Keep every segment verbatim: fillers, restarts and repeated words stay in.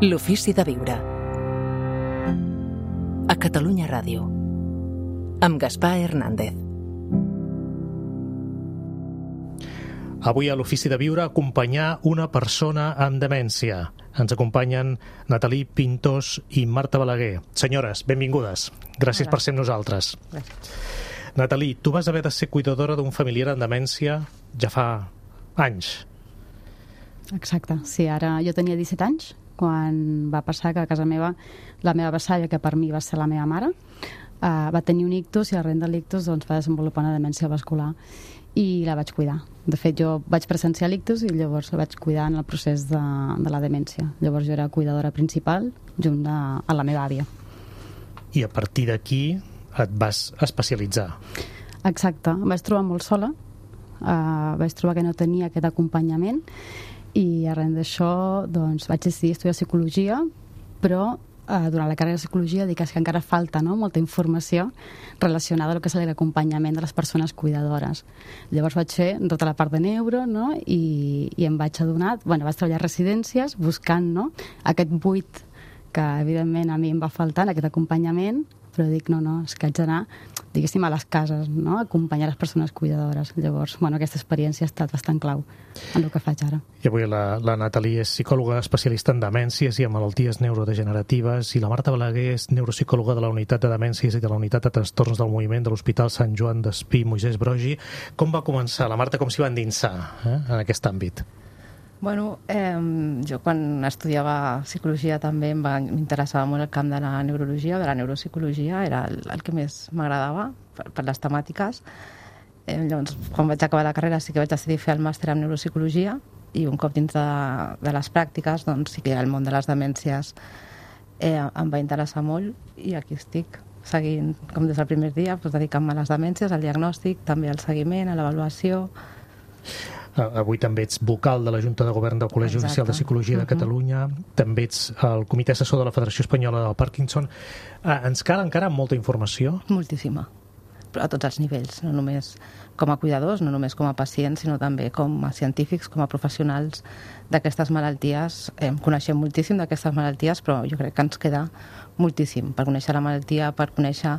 L'ofici de viure. A Catalunya Ràdio. Amb Gaspar Hernández. Avui a l'Ofici de Viure acompanyar una persona amb demència. Ens acompanyen Nathalie Pintós i Marta Balaguer. Senyores, benvingudes. Gràcies Hola. Per ser amb nosaltres. Gràcies. Nathalie, tu vas haver de ser cuidadora d'un familiar amb demència ja fa anys. Exacte. Sí, ara jo tenia disset anys quan va passar que a casa meva la meva besaia, que per mi va ser la meva mare, uh, va tenir un ictus i arran de l'ictus doncs, va desenvolupar una demència vascular i la vaig cuidar. De fet, jo vaig presenciar l'ictus i llavors la vaig cuidar en el procés de, de la demència. Llavors jo era cuidadora principal junt a, a la meva àvia. I a partir d'aquí et vas especialitzar. Exacte. Em vaig trobar molt sola. Uh, vaig trobar que no tenia aquest acompanyament i arran d'això doncs, vaig decidir estudiar psicologia, però eh, durant la carrera de psicologia dic que encara falta, no?, molta informació relacionada amb el que és l'acompanyament de les persones cuidadores. Llavors vaig fer tota la part de neuro, no?, i, i em vaig adonar, bueno, vaig treballar a residències buscant, no?, aquest buit que evidentment a mi em va faltar en aquest acompanyament, però dic, no, no, és que haig d'anar, diguéssim, a les cases, no?, acompanyar les persones cuidadores. Llavors, bueno, aquesta experiència ha estat bastant clau en el que faig ara. I avui la, la Nathalie és psicòloga especialista en demències i en malalties neurodegeneratives i la Marta Balaguer és neuropsicòloga de la unitat de demències i de la unitat de trastorns del moviment de l'Hospital Sant Joan d'Espí Moisès Broggi. Com va començar la Marta, com s'hi va endinsar eh, en aquest àmbit? Bueno, eh, jo quan estudiava psicologia també em va m'interessava molt el camp de la neurologia, de la neuropsicologia, era el, el que més m'agradava per, per les temàtiques. Eh, llavors, quan vaig acabar la carrera sí que vaig decidir fer el màster en neuropsicologia i un cop dins de, de les pràctiques, doncs sí que el món de les demències eh, em va interessar molt i aquí estic, seguint, com des del primer dia, doncs, dedicant-me a les demències, al diagnòstic, també al seguiment, a l'avaluació. Avui també ets vocal de la Junta de Govern del Col·legi Exacte. Oficial de Psicologia de Catalunya, uh-huh. també ets el comitè assessor de la Federació Espanyola del Parkinson. Ah, ens cal encara molta informació? Moltíssima, però a tots els nivells, no només com a cuidadors, no només com a pacients, sinó també com a científics, com a professionals d'aquestes malalties. Eh, coneixem moltíssim d'aquestes malalties, però jo crec que ens queda moltíssim per conèixer la malaltia, per conèixer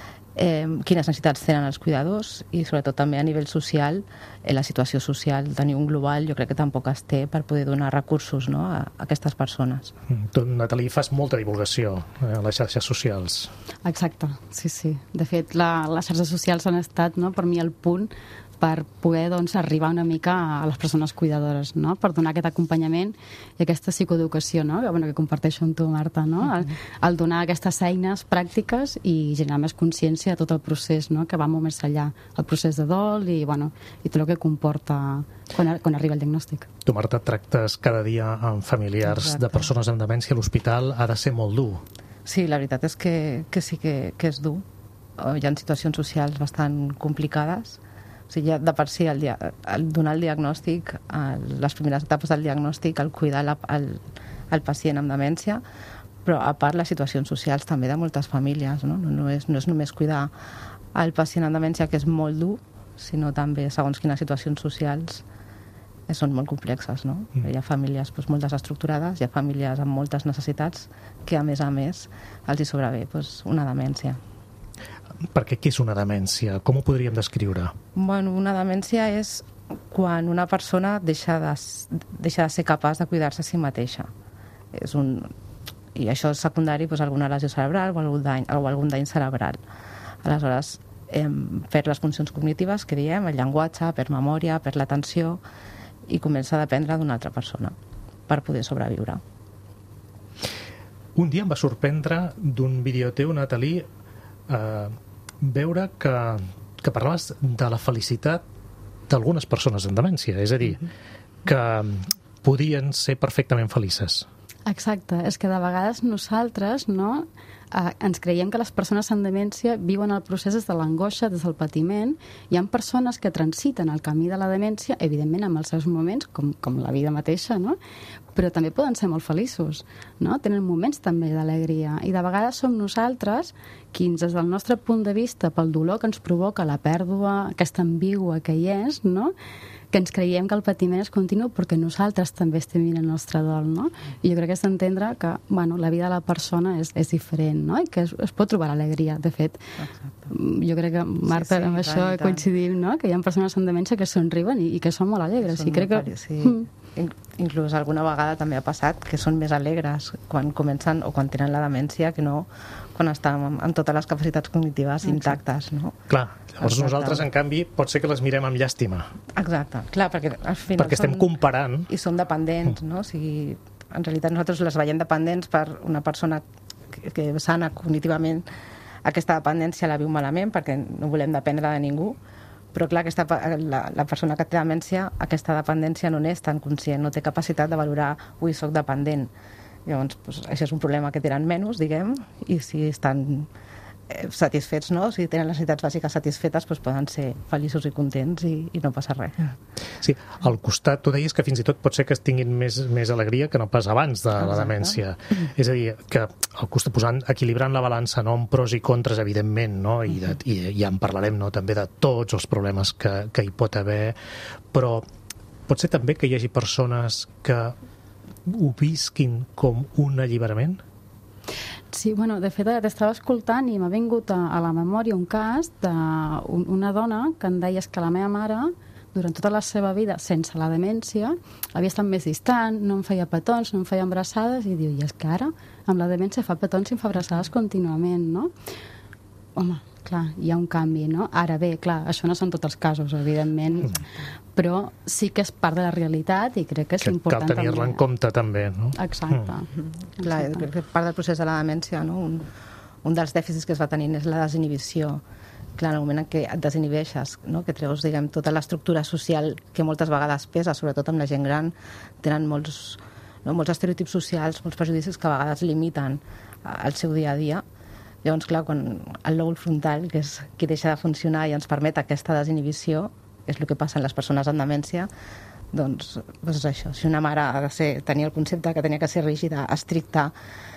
Eh, quines necessitats tenen els cuidadors i sobretot també a nivell social, eh, la situació social de nivell global jo crec que tampoc es té per poder donar recursos, no?, a, a aquestes persones. Mm, tu, Nathalie, fas molta divulgació eh, a les xarxes socials. Exacte, sí, sí. De fet, la, les xarxes socials han estat, no?, per mi el punt per poder doncs, arribar una mica a les persones cuidadores, no?, per donar aquest acompanyament i aquesta psicoeducació, no?, que, bueno, que comparteixo amb tu, Marta, no?, el, el donar aquestes eines pràctiques i generar més consciència de tot el procés, no?, que va molt més enllà, el procés de dol i, bueno, i tot el que comporta quan, quan arriba el diagnòstic. Tu, Marta, tractes cada dia amb familiars Exacte. De persones amb demència a l'hospital, ha de ser molt dur. Sí, la veritat és que, que sí que, que és dur. Hi ha situacions socials bastant complicades. O sigui, ja de per si el, dia, el donar el diagnòstic, el, les primeres etapes del diagnòstic, el cuidar la, el, el pacient amb demència, però a part les situacions socials també de moltes famílies, no? No, no, és, no és només cuidar el pacient amb demència, que és molt dur, sinó també segons quines situacions socials eh, són molt complexes, no? Mm. Hi ha famílies doncs, molt desestructurades, hi ha famílies amb moltes necessitats que a més a més els hi sobrevé doncs, una demència. Perquè què és una demència? Com ho podríem descriure? Bueno, una demència és quan una persona deixa de, deixa de ser capaç de cuidar-se a si mateixa. És un, I això és secundari doncs, a alguna lesió cerebral o algun dany, o algun dany cerebral. Aleshores, hem perd les funcions cognitives, que diem, el llenguatge, perd memòria, perd l'atenció i comença a dependre d'una altra persona per poder sobreviure. Un dia em va sorprendre d'un vídeo teu, Nathalie, eh, veure que, que parlaves de la felicitat d'algunes persones amb demència, és a dir, que podien ser perfectament felices. Exacte, és que de vegades nosaltres, no, eh, ens creiem que les persones amb demència viuen el procés des de l'angoixa, des del patiment. Hi ha persones que transiten el camí de la demència, evidentment amb els seus moments, com, com la vida mateixa, no? Però també poden ser molt feliços, no? Tenen moments també d'alegria, i de vegades som nosaltres qui, des del nostre punt de vista, pel dolor que ens provoca la pèrdua, aquesta ambigua que hi és, no?, que ens creiem que el patiment és continu perquè nosaltres també estem vivint el nostre dol, no? I jo crec que és d'entendre que, bueno, la vida de la persona és, és diferent, no? I que es, es pot trobar alegria, de fet. Exacte. Jo crec que, Marta, sí, sí, amb això tant, coincidim, no? Que hi ha persones amb demència que somriuen i, i que són molt alegres. Són I crec que... Sí. Mm. Inclús alguna vegada també ha passat que són més alegres quan comencen o quan tenen la demència que no quan estan amb, amb totes les capacitats cognitives intactes, no? Clar, llavors Exacte. Nosaltres, en canvi, pot ser que les mirem amb llàstima. Exacte, clar, perquè al final perquè estem són, comparant. I som dependents, no? O sigui, en realitat nosaltres les veiem dependents per una persona que, que sana cognitivament. Aquesta dependència la viu malament perquè no volem dependre de ningú, però clar, aquesta, la, la persona que té demència, aquesta dependència no n'és tan conscient, no té capacitat de valorar, ui, soc dependent. Llavors, doncs, això és un problema que tenen menys, diguem, i si estan eh, satisfets, no? Si tenen les necessitats bàsiques satisfetes, doncs poden ser feliços i contents i, i no passa res. Sí, al costat tu deies que fins i tot pot ser que tinguin més, més alegria que no pas abans de Exacte. La demència. És a dir, que al costat, posant, equilibrant la balança, no, amb pros i contres, evidentment, no? I, de, i ja en parlarem, no? També de tots els problemes que, que hi pot haver, però pot ser també que hi hagi persones que ho visquin com un alliberament? Sí, bueno, de fet, t'estava escoltant i m'ha vingut a, a la memòria un cas d'una dona que em deia que la meva mare, durant tota la seva vida, sense la demència, havia estat més distant, no em feia petons, no em feia abraçades, i diu, i és que ara, amb la demència, fa petons i em fa abraçades contínuament, no? Home, clar, hi ha un canvi, no? Ara bé, clar, això no són tots els casos, evidentment, mm. però sí que és part de la realitat i crec que és que important també. Cal tenir-la en compte, també, no? Exacte. Mm. Clar, crec que part del procés de la demència, no? Un, un dels dèficits que es va tenint és la desinhibició. Clar, en el moment en què et desinhibeixes, no? Que treus, diguem, tota l'estructura social que moltes vegades pesa, sobretot amb la gent gran, tenen molts, no? molts estereotips socials, molts prejudicis que a vegades limiten el seu dia a dia. Llavors, clar, quan el lòbul frontal, que és qui deixa de funcionar i ens permet aquesta desinhibició, és el que passa en les persones amb demència, doncs, doncs és això. Si una mare ha de ser, tenia el concepte que tenia que ser rígida, estricta,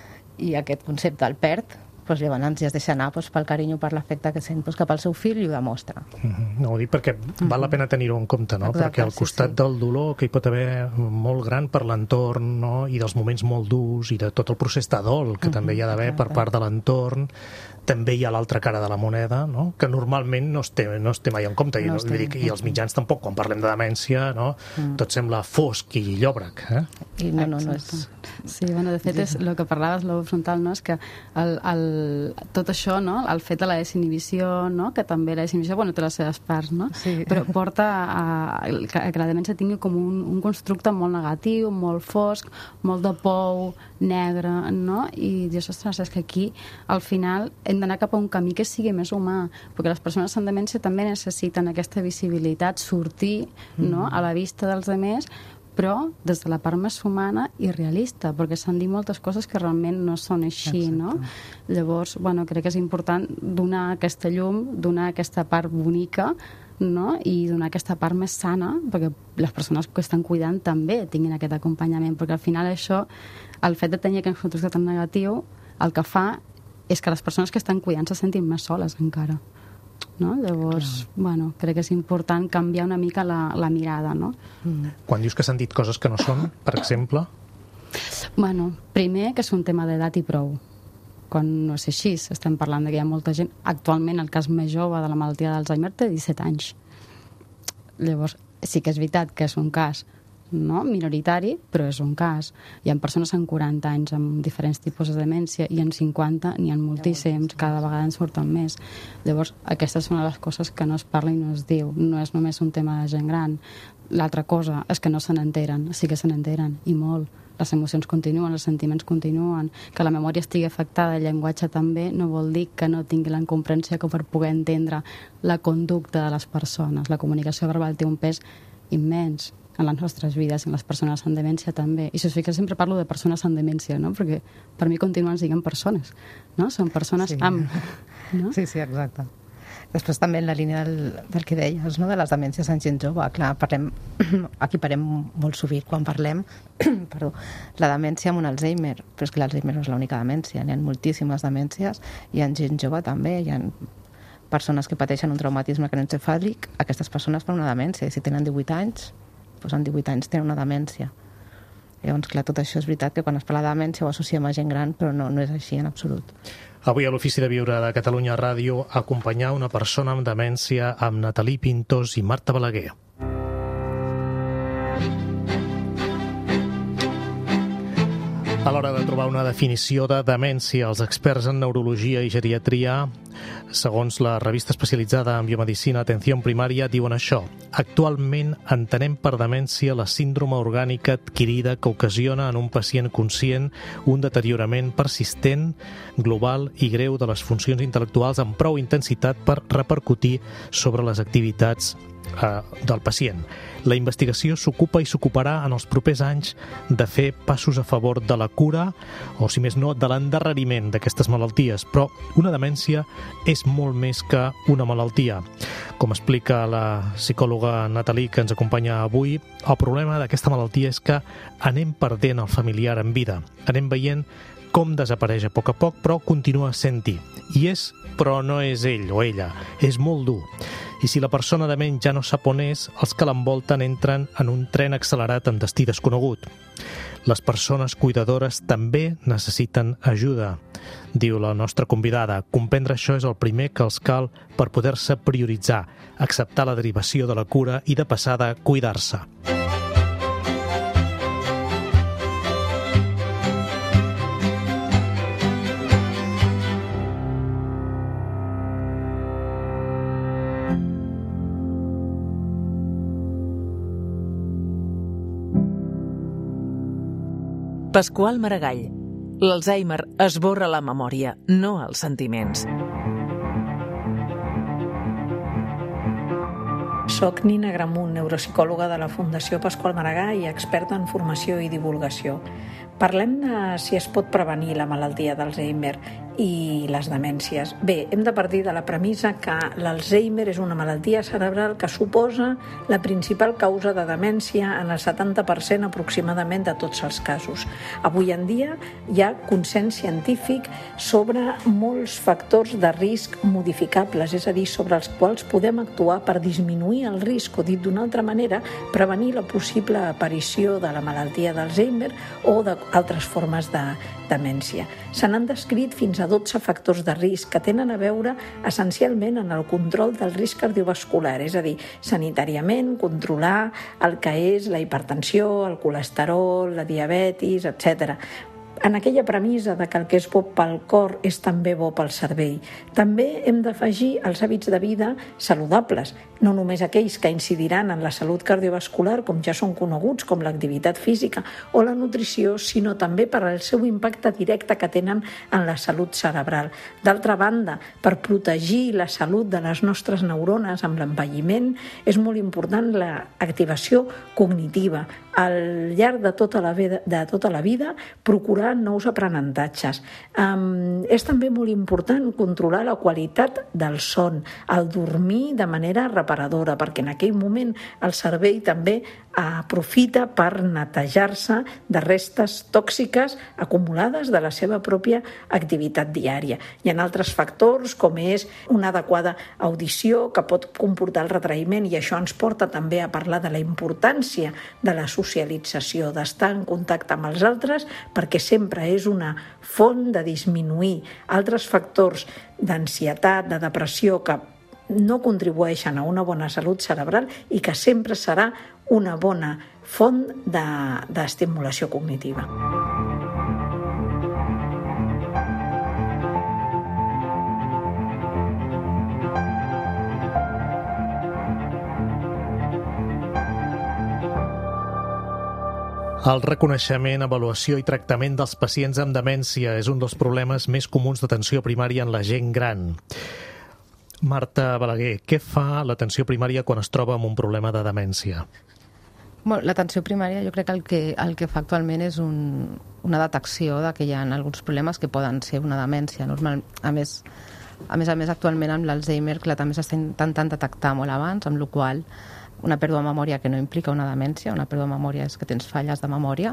i aquest concepte el perd, doncs llavors ja es deixa anar doncs, pel carinyo, per l'afecte que sent doncs, cap al seu fill i ho demostra. Mm-hmm. No, ho dic perquè mm-hmm. val la pena tenir-ho en compte, no? Exacte, perquè al costat sí, sí. del dolor que hi pot haver molt gran per l'entorn, no? I dels moments molt durs i de tot el procés de dol que mm-hmm. també hi ha d'haver per part de l'entorn, també hi ha l'altra cara de la moneda, no? Que normalment no es té, no es té mai en compte. No I, no, dic, I els mitjans tampoc, quan parlem de demència, no? Mm. Tot sembla fosc i llòbrec. Eh? I no, no, no és... Sí, bueno, de fet, és el que parlaves, l'ou frontal, no? És que el, el, tot això, no? El fet de la desinhibició, no? Que també la desinhibició, bueno, té les seves parts, no? Sí. Però porta a, a que, que la demència tingui com un, un constructe molt negatiu, molt fosc, molt de pou, negre, no? I dius, ostres, és que aquí, al final, hem d'anar cap a un camí que sigui més humà, perquè les persones amb demència també necessiten aquesta visibilitat, sortir, no? A la vista dels altres, però des de la part més humana i realista, perquè s'han dit moltes coses que realment no són així, Exacte. No? Llavors, bueno, crec que és important donar aquesta llum, donar aquesta part bonica, no? I donar aquesta part més sana, perquè les persones que estan cuidant també tinguin aquest acompanyament, perquè al final això, el fet de tenir aquest constructe tan negatiu, el que fa és que les persones que estan cuidant se sentin més soles encara. No? Llavors, Clar. bueno, crec que és important canviar una mica la, la mirada, no? Mm. Quan dius que s'han dit coses que no són, per exemple? Bueno, primer que és un tema d'edat i prou. Quan no és així, estem parlant de que hi ha molta gent... Actualment, el cas més jove de la malaltia d'Alzheimer té disset anys. Llavors, sí que és veritat que és un cas, no? Minoritari, però és un cas. Hi ha persones amb quaranta anys amb diferents tipus de demència i en cinquanta n'hi ha moltíssims, cada vegada en surten més. Llavors, aquesta és una de les coses que no es parla i no es diu. No és només un tema de gent gran. L'altra cosa és que no se n'enteren, sí que se n'enteren, i molt. Les emocions continuen, els sentiments continuen. Que la memòria estigui afectada, el llenguatge també, no vol dir que no tingui la comprensió que per poder entendre la conducta de les persones. La comunicació verbal té un pes immens. en les nostres vides, en les persones amb demència també. I això sí que sempre parlo de persones amb demència, no? Perquè per mi continuen sent persones, no? Són persones sí. amb... No? Sí, sí, exacte. Després també en la línia del, del que deies, no? De les demències en gent jove, clar, parlem, aquí parlem molt sovint quan parlem perdó, la demència amb un Alzheimer, però és que l'Alzheimer no és l'única demència, hi ha moltíssimes demències i en gent jove també, hi ha persones que pateixen un traumatisme cranioencefàlic, aquestes persones fan una demència, i si tenen divuit anys, doncs en divuit anys tenen una demència. Llavors, clar, tot això és veritat que quan es parla de demència ho associem a gent gran, però no, no és així en absolut. Avui a l'Ofici de Viure de Catalunya Ràdio acompanyar una persona amb demència amb Natalí Pintós i Marta Balaguer. A l'hora de trobar una definició de demència, els experts en neurologia i geriatria, segons la revista especialitzada en biomedicina Atenció Primària, diuen això. Actualment entenem per demència la síndrome orgànica adquirida que ocasiona en un pacient conscient un deteriorament persistent, global i greu de les funcions intel·lectuals amb prou intensitat per repercutir sobre les activitats eh, del pacient. La investigació s'ocupa i s'ocuparà en els propers anys de fer passos a favor de la cura o, si més no, de l'endarreriment d'aquestes malalties, però una demència és molt més que una malaltia. Com explica la psicòloga Natalí, que ens acompanya avui, el problema d'aquesta malaltia és que anem perdent el familiar en vida. Anem veient com desapareix a poc a poc, però continua sent-hi. I és, però no és ell o ella. És molt dur. I si la persona de ment ja no sap on és, els que l'envolten entren en un tren accelerat amb destí desconegut. Les persones cuidadores també necessiten ajuda, diu la nostra convidada. Comprendre això és el primer que els cal per poder-se prioritzar, acceptar la derivació de la cura i de passada cuidar-se. Pasqual Maragall. L'Alzheimer esborra la memòria, no els sentiments. Soc Nina Gramunt, neuropsicòloga de la Fundació Pasqual Maragall i experta en formació i divulgació. Parlem de si es pot prevenir la malaltia d'Alzheimer i les demències. Bé, hem de partir de la premissa que l'Alzheimer és una malaltia cerebral que suposa la principal causa de demència en el setanta per cent aproximadament de tots els casos. Avui en dia hi ha consens científic sobre molts factors de risc modificables, és a dir, sobre els quals podem actuar per disminuir el risc o, dit d'una altra manera, prevenir la possible aparició de la malaltia d'Alzheimer o d'altres formes de demència. Se n'han descrit fins a dotze factors de risc que tenen a veure essencialment en el control del risc cardiovascular, és a dir, sanitàriament controlar el que és la hipertensió, el colesterol, la diabetis, etcètera. En aquella premissa de que el que és bo pel cor és també bo pel cervell. També hem d'afegir els hàbits de vida saludables, no només aquells que incidiran en la salut cardiovascular, com ja són coneguts, com l'activitat física o la nutrició, sinó també per al seu impacte directe que tenen en la salut cerebral. D'altra banda, per protegir la salut de les nostres neurones amb l'envelliment, és molt important l'activació cognitiva. Al llarg de tota la vida, de tota la vida procurar nous aprenentatges. Um, és també molt important controlar la qualitat del son, el dormir de manera reparadora, perquè en aquell moment el cervell també aprofita per netejar-se de restes tòxiques acumulades de la seva pròpia activitat diària. Hi ha altres factors, com és una adequada audició, que pot comportar el retraïment, i això ens porta també a parlar de la importància de la socialització, d'estar en contacte amb els altres, perquè sempre és una font de disminuir altres factors d'ansietat, de depressió, que no contribueixen a una bona salut cerebral i que sempre serà una bona font d'estimulació cognitiva. El reconeixement, avaluació i tractament dels pacients amb demència és un dels problemes més comuns d'atenció primària en la gent gran. Marta Balaguer, què fa l'atenció primària quan es troba amb un problema de demència? Bueno, l'atenció primària jo crec que el que, el que fa actualment és un, una detecció de que hi ha alguns problemes que poden ser una demència. Normal, a més, a més a més actualment amb l'Alzheimer que també s'està intentant detectar molt abans, amb la qual una pèrdua de memòria que no implica una demència, una pèrdua de memòria és que tens falles de memòria,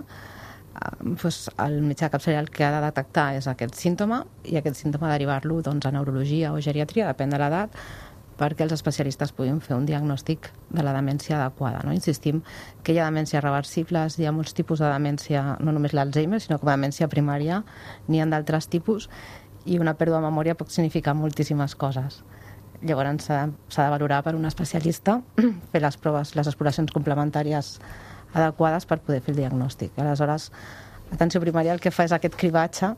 doncs el metge de capçalera el que ha de detectar és aquest símptoma i aquest símptoma derivar-lo doncs, a neurologia o geriatria, depèn de l'edat, perquè els especialistes puguin fer un diagnòstic de la demència adequada. No? Insistim que hi ha demències reversibles, hi ha molts tipus de demència, no només l'Alzheimer, sinó com a demència primària, n'hi ha d'altres tipus, i una pèrdua de memòria pot significar moltíssimes coses. Llavors s'ha de valorar per un especialista, fer les proves, les exploracions complementàries adequades per poder fer el diagnòstic. Aleshores, l'atenció primària el que fa és aquest cribatge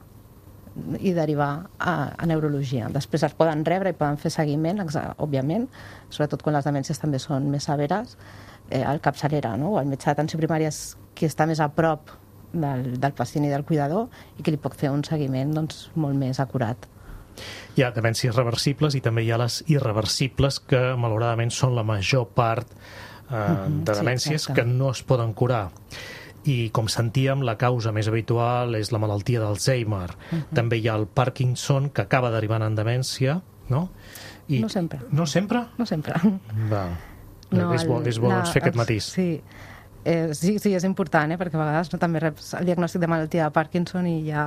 i derivar a, a neurologia. Després es poden rebre i poden fer seguiment, òbviament, sobretot quan les demències també són més severes, eh, el capçalera, no? O el metge d'atenció primària és qui està més a prop del, del pacient i del cuidador i que li pot fer un seguiment doncs, molt més acurat. Hi ha demències reversibles i també hi ha les irreversibles que malauradament són la major part eh, mm-hmm, de demències sí, que no es poden curar. I com sentíem, la causa més habitual és la malaltia d'Alzheimer. Uh-huh. També hi ha el Parkinson, que acaba derivant en demència, no? I... No sempre. No sempre? No sempre. Va. No, és bo, és bo no, doncs, fer aquest matís. Sí. Eh, sí, sí, és important, eh? Perquè a vegades no, també reps el diagnòstic de malaltia de Parkinson i ja...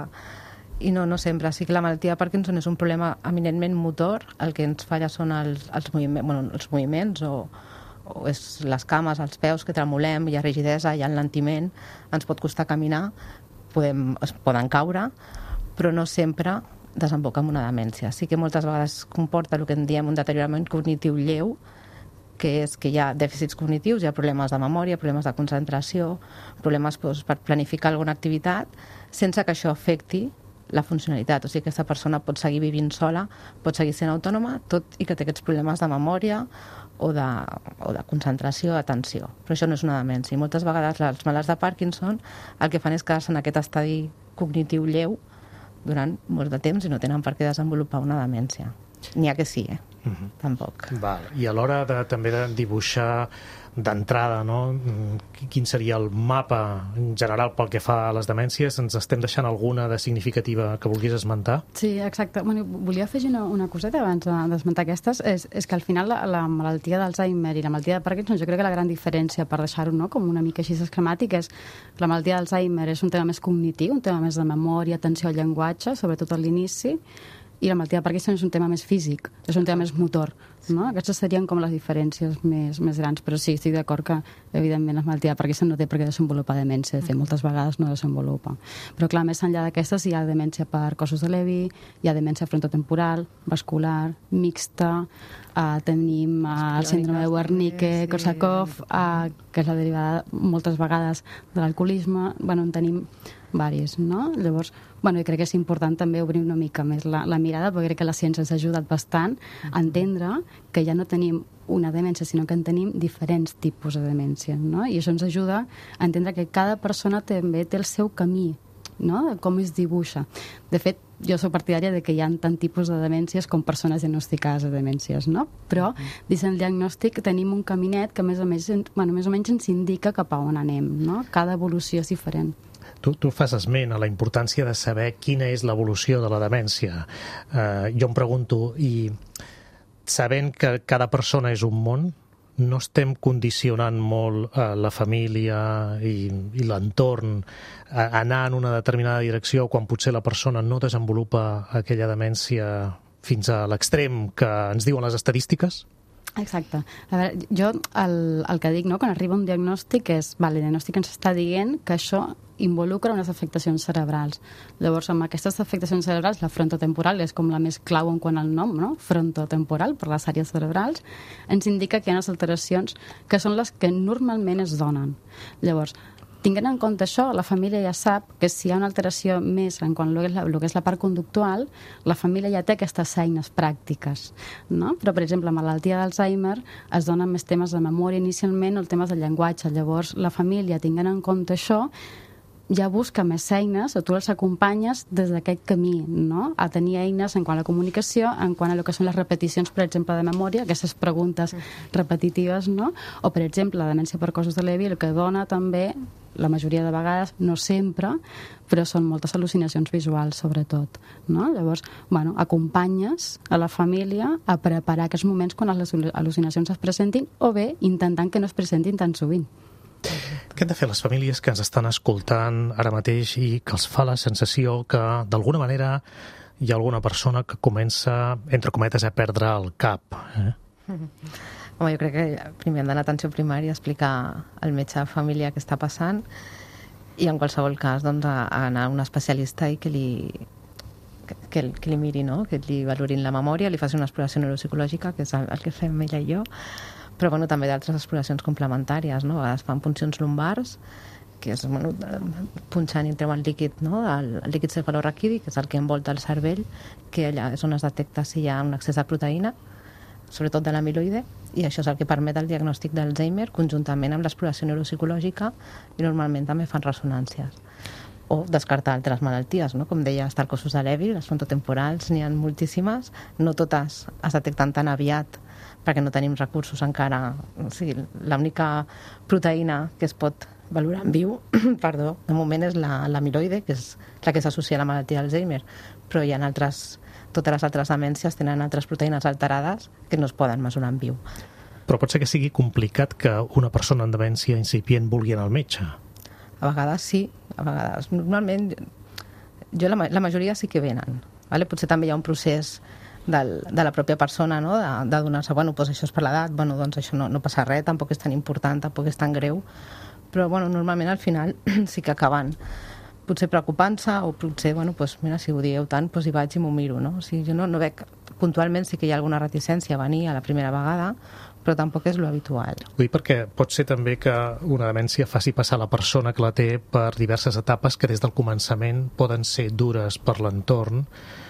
I no, no sempre. Sí que la malaltia de Parkinson és un problema eminentment motor. El que ens falla són els, els, moviments, bueno, els moviments o... o és les cames, els peus que tremolem, hi ha rigidesa, hi ha enlentiment, ens pot costar caminar, podem, es poden caure, però no sempre desemboca en una demència. Sí que moltes vegades comporta el que en diem un deteriorament cognitiu lleu, que és que hi ha dèficits cognitius, hi ha problemes de memòria, problemes de concentració, problemes doncs, per planificar alguna activitat, sense que això afecti la funcionalitat. O sigui, aquesta persona pot seguir vivint sola, pot seguir sent autònoma, tot i que té aquests problemes de memòria o de, o de concentració, atenció. Però això no és una demència. I moltes vegades els malalts de Parkinson el que fan és quedar-se en aquest estadi cognitiu lleu durant molt de temps i no tenen per què desenvolupar una demència. N'hi ha que sí, eh? Uh-huh. Tampoc. Val. I a l'hora de, també de dibuixar d'entrada, no? Quin seria el mapa en general pel que fa a les demències? Ens estem deixant alguna de significativa que vulguis esmentar? Sí, exacte. Bueno, volia afegir una, una coseta abans d'esmentar aquestes. És, és que al final la, la malaltia d'Alzheimer i la malaltia de Parkinson, jo crec que la gran diferència, per deixar-ho no, com una mica així esquemàtic, és que la malaltia d'Alzheimer és un tema més cognitiu, un tema més de memòria, atenció al llenguatge, sobretot a l'inici, i la malaltia de Parkinson és un tema més físic, és un tema més motor, no? Aquestes serien com les diferències més, més grans, però sí, estic d'acord que, evidentment, la malaltia de Parkinson no té per què desenvolupar demència, de fet, moltes vegades no desenvolupa. Però, clar, més enllà d'aquestes hi ha demència per cossos de Levy, hi ha demència frontotemporal, vascular, mixta, eh, tenim eh, el síndrome de Wernicke-Korsakoff, eh, que és la derivada moltes vegades de l'alcoholisme, bueno, en tenim varis, no? Llavors, bueno, jo crec que és important també obrir una mica més la, la mirada, perquè crec que la ciència ens ha ajudat bastant a entendre que ja no tenim una demència, sinó que en tenim diferents tipus de demència, no? I això ens ajuda a entendre que cada persona també té el seu camí, no? De com es dibuixa. De fet, jo soc partidària de que hi ha tant tipus de demències com persones diagnosticades de demències, no? Però, dins el diagnòstic, tenim un caminet que més o menys, bueno, més o menys ens indica cap a on anem, no? Cada evolució és diferent. Tu, tu fas esment a la importància de saber quina és l'evolució de la demència. Uh, jo em pregunto, i sabent que cada persona és un món, no estem condicionant molt uh, la família i, i l'entorn a anar en una determinada direcció quan potser la persona no desenvolupa aquella demència fins a l'extrem que ens diuen les estadístiques? Exacte. A veure, jo el, el que dic, no, quan arriba un diagnòstic és, vale, el diagnòstic ens està dient que això involucra unes afectacions cerebrals. Llavors, amb aquestes afectacions cerebrals, la frontotemporal és com la més clau en quant al nom, no? Frontotemporal, per les àrees cerebrals, ens indica que hi ha unes alteracions que són les que normalment es donen. Llavors, tinguent en compte això, la família ja sap que si hi ha una alteració més en quant a el que és la part conductual, la família ja té aquestes eines pràctiques, no? Però, per exemple, la malaltia d'Alzheimer es donen més temes de memòria inicialment o temes de llenguatge. Llavors, la família, tinguent en compte això, ja busca més eines o tu els acompanyes des d'aquest camí, no? A tenir eines en quant a la comunicació, en quant a el que són les repeticions, per exemple, de memòria, aquestes preguntes repetitives, no? O, per exemple, la demència per causes de Levi, el que dona també, la majoria de vegades, no sempre, però són moltes al·lucinacions visuals, sobretot, no? Llavors, bueno, acompanyes a la família a preparar aquests moments quan les al·lucinacions es presentin, o bé intentant que no es presentin tan sovint. Què han de fer les famílies que ens estan escoltant ara mateix i que els fa la sensació que, d'alguna manera, hi ha alguna persona que comença, entre cometes, a perdre el cap? Eh? Home, jo crec que primer hem d'anar a atenció primària a explicar al metge de família què està passant i en qualsevol cas doncs, a, a anar a un especialista i que li, que, que, que li miri, no? Que li valorin la memòria, li faci una exploració neuropsicològica, que és el, el que fem ella i jo, però bueno, també d'altres exploracions complementàries, no? A vegades fan puncions lumbars, que és bueno, punxant i treuen el líquid, no? el, el líquid cefalorraquidi, que és el que envolta el cervell, que allà és on es detecta si hi ha un excés de proteïna, sobretot de l'amiloide, i això és el que permet el diagnòstic d'Alzheimer conjuntament amb l'exploració neuropsicològica, i normalment també fan ressonàncies. O descartar altres malalties, no? Com deia, estalcosos de Levi, les frontotemporals, n'hi ha moltíssimes, no totes es detecten tan aviat perquè no tenim recursos encara. O sigui, l'única proteïna que es pot valorar en viu, perdó, de moment és l'amiloide, que és la que s'associa a la malaltia d'Alzheimer, però hi ha altres, totes les altres demències tenen altres proteïnes alterades que no es poden mesurar en viu. Però pot ser que sigui complicat que una persona amb demència incipient vulgui anar al metge? A vegades sí, a vegades. Normalment, jo la, la majoria sí que venen. Vale? Potser també hi ha un procés del, de la pròpia persona, no? de, de donar-se, bueno, doncs això és per l'edat, bueno, doncs això no, no passa res, tampoc és tan important, tampoc és tan greu, però bueno, normalment al final sí que acaben potser preocupant-se o potser, bueno, doncs, mira, si ho dieu tant, doncs hi vaig i m'ho miro, no? O sigui, jo no, no veig, puntualment sí que hi ha alguna reticència a venir a la primera vegada, però tampoc és lo habitual. Vull dir perquè pot ser també que una demència faci passar la persona que la té per diverses etapes que des del començament poden ser dures per l'entorn,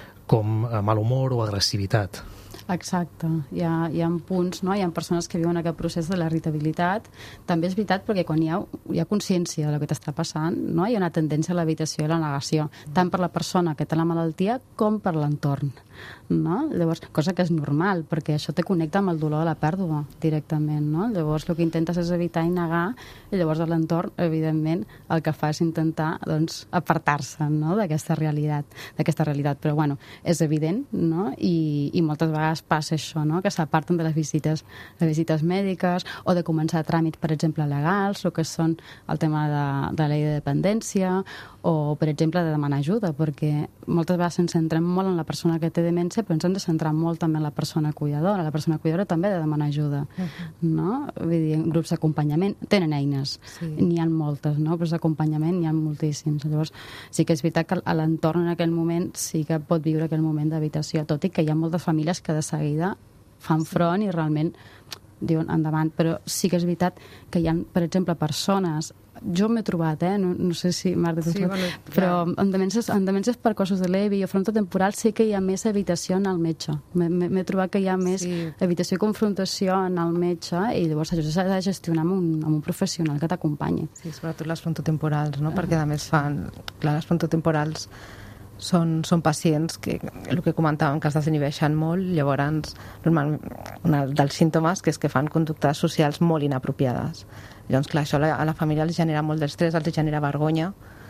com mal humor o agressivitat. Exacte, hi ha, hi ha punts, no? Hi ha persones que viuen aquest procés de l'irritabilitat. També és veritat perquè quan hi ha, hi ha consciència del que t'està passant, no? Hi ha una tendència a l'evitació i a la negació, tant per la persona que té la malaltia com per l'entorn. No? Llavors, cosa que és normal, perquè això te connecta amb el dolor de la pèrdua directament, no? Llavors el que intentes és evitar i negar, i llavors de l'entorn, evidentment, el que fa és intentar, doncs, apartar-se, no? d'aquesta realitat, d'aquesta realitat. Però, bueno, és evident, no? I, i moltes vegades passa això, no? Que s'aparten de les visites, les visites mèdiques o de començar tràmits, per exemple, legals, o que són el tema de, de la llei de dependència, o, per exemple, de demanar ajuda, perquè moltes vegades ens centrem molt en la persona que té demència, però ens hem de centrar molt també en la persona cuidadora. La persona cuidadora també ha de demanar ajuda, uh-huh. no? Vull dir, en grups d'acompanyament tenen eines, sí. N'hi ha moltes, no? Però d'acompanyament n'hi ha moltíssims. Llavors, sí que és veritat que a l'entorn en aquell moment sí que pot viure aquell moment d'habitació, tot i que hi ha moltes famílies que de seguida fan front i realment diuen endavant, però sí que és veritat que hi ha, per exemple, persones, jo m'he trobat, eh? no, no sé si Marta t'ho sí, bueno, però en demències, en demències per cossos de Levi o frontotemporal sí que hi ha més evitació en el metge. M'he trobat que hi ha més sí. evitació i confrontació en el metge i llavors això s'ha de gestionar amb un, amb un professional que t'acompanyi. Sí, sobretot les frontotemporals, no? Perquè a més fan... Clar, les frontotemporals són, són pacients que, el que comentàvem, que es desinhibeixen molt, llavors normalment un dels símptomes que és que fan conductes socials molt inapropiades. Llavors, clar, això a la família els genera molt d'estrès, els genera vergonya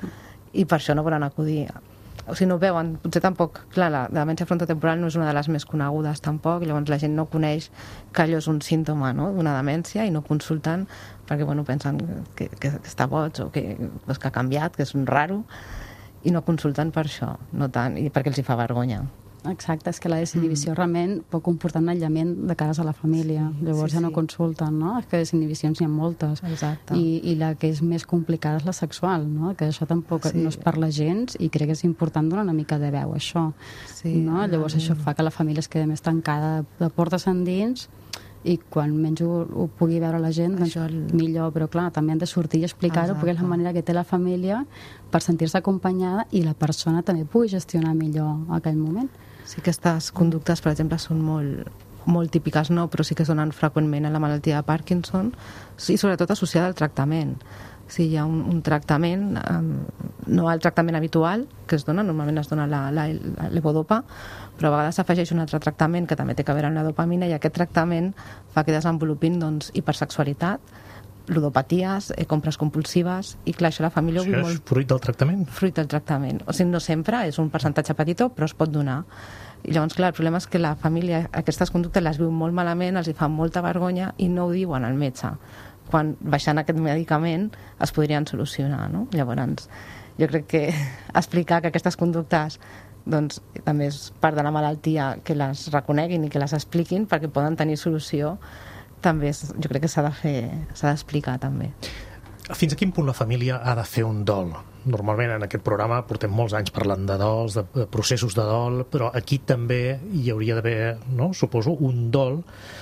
i per això no volen acudir. O sigui, no veuen, potser tampoc, clar, la demència frontotemporal no és una de les més conegudes tampoc, llavors la gent no coneix que allò és un símptoma, no?, d'una demència i no consulten perquè, bueno, pensen que, que, que està boig o que, pues, que ha canviat, que és un raro, i no consulten per això, no tant, i perquè els hi fa vergonya. Exacte, és que la desinhibició mm. realment pot comportar un aïllament de cares a la família, sí, llavors sí, ja no sí. consulten, no? És que desinhibicions n'hi ha moltes. Exacte. I, i la que és més complicada és la sexual, no? Que això tampoc sí. no es parla gens i crec que és important donar una mica de veu a això, sí, no? Llavors no. això fa que la família es quedi més tancada de portes endins i quan menys ho, ho pugui veure la gent, doncs el... millor, però clar, també han de sortir i explicar-ho, perquè és la manera que té la família per sentir-se acompanyada i la persona també pugui gestionar millor aquell moment. Sí que aquestes conductes, per exemple, són molt, molt típiques no, però sí que es donen freqüentment a la malaltia de Parkinson, i sobretot associada al tractament. Si hi ha un, un tractament, eh, no el tractament habitual, que es dona, normalment es dona la, la, la levodopa, però a vegades s'afegeix un altre tractament que també té a veure amb la dopamina, i aquest tractament fa que desenvolupin doncs, hipersexualitat, ludopaties, eh, compres compulsives, i clar, això la família ho Això viu és molt... fruit del tractament? Fruit del tractament. O sigui, no sempre, és un percentatge petitó, però es pot donar. I llavors, clar, el problema és que la família aquestes conductes les viu molt malament, els hi fa molta vergonya i no ho diuen al metge, quan baixant aquest medicament es podrien solucionar, no? Llavors, jo crec que explicar que aquestes conductes doncs, també és part de la malaltia, que les reconeguin i que les expliquin perquè poden tenir solució, també és, jo crec que s'ha de fer, s'ha d'explicar també. Fins a quin punt la família ha de fer un dol? Normalment en aquest programa portem molts anys parlant de dols, de processos de dol, però aquí també hi hauria d'haver, no? Suposo, un dol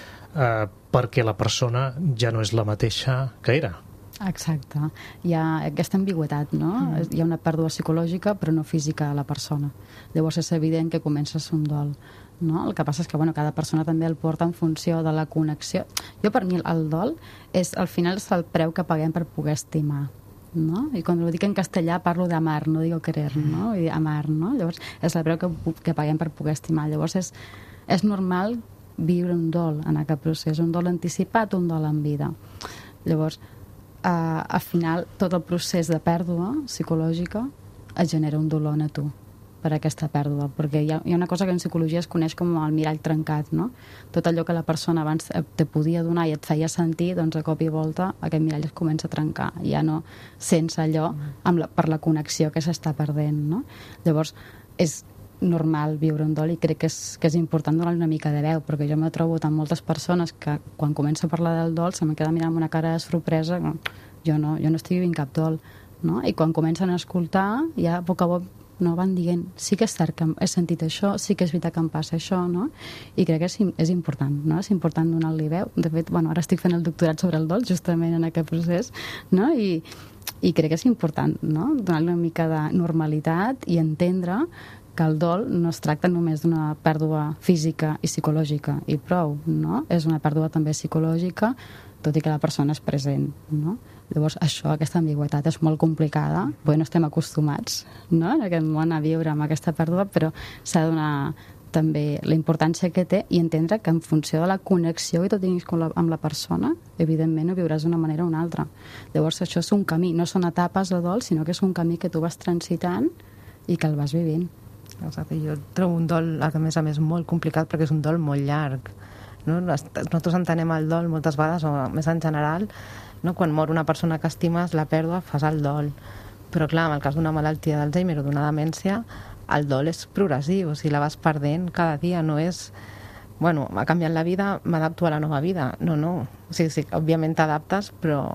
eh, perquè la persona ja no és la mateixa que era. Exacte. Hi ha aquesta ambigüetat, no? Mm. Hi ha una pèrdua psicològica però no física de la persona. Llavors és evident que comença a ser un dol, no? El que passa és que bueno, cada persona també el porta en funció de la connexió. Jo, per mi, el dol és, al final, és el preu que paguem per poder estimar, no? I quan ho dic en castellà parlo d'amar, no digo querer, no? Vull dir, amar, no? Llavors és el preu que, que paguem per poder estimar. Llavors és, és normal viure un dol en aquest procés, un dol anticipat, un dol en vida. Llavors, eh, al final, tot el procés de pèrdua psicològica et genera un dolor a tu per aquesta pèrdua, perquè hi ha, hi ha una cosa que en psicologia es coneix com el mirall trencat, no? Tot allò que la persona abans te podia donar i et feia sentir, doncs a cop i volta aquest mirall es comença a trencar, ja no sents allò amb la, per la connexió que s'està perdent, no? Llavors és normal viure un dol i crec que és, que és important donar una mica de veu, perquè jo m'he trobat amb moltes persones que quan comença a parlar del dol se me queda mirant amb una cara de sorpresa, jo no, jo no estic vivint cap dol, no? I quan comencen a escoltar ja a poc a poc no van dient, sí que és cert que he sentit això, sí que és veritat que em passa això, no? I crec que és, és important, no? És important donar-li veu. De fet, bueno, ara estic fent el doctorat sobre el dol, justament en aquest procés, no? I, i crec que és important, no? Donar-li una mica de normalitat i entendre que el dol no es tracta només d'una pèrdua física i psicològica i prou, no? És una pèrdua també psicològica, tot i que la persona és present, no? Llavors, això, aquesta ambigüitat és molt complicada, perquè no estem acostumats, no?, en aquest món a viure amb aquesta pèrdua, però s'ha de donar també la importància que té i entendre que en funció de la connexió que tu tinguis amb la, amb la persona, evidentment ho viuràs d'una manera o una altra. Llavors, això és un camí, no són etapes de dol, sinó que és un camí que tu vas transitant i que el vas vivint. Exacte, jo trobo un dol, a més a més, molt complicat perquè és un dol molt llarg, no? Nosaltres entenem el dol moltes vegades, o més en general, no? Quan mor una persona que estimes, la pèrdua, fas el dol. Però clar, en el cas d'una malaltia d'Alzheimer o d'una demència, el dol és progressiu, o sigui, la vas perdent cada dia, no és... Bueno, m'ha canviat la vida, m'adapto a la nova vida. No, no. O sigui, sí, òbviament t'adaptes, però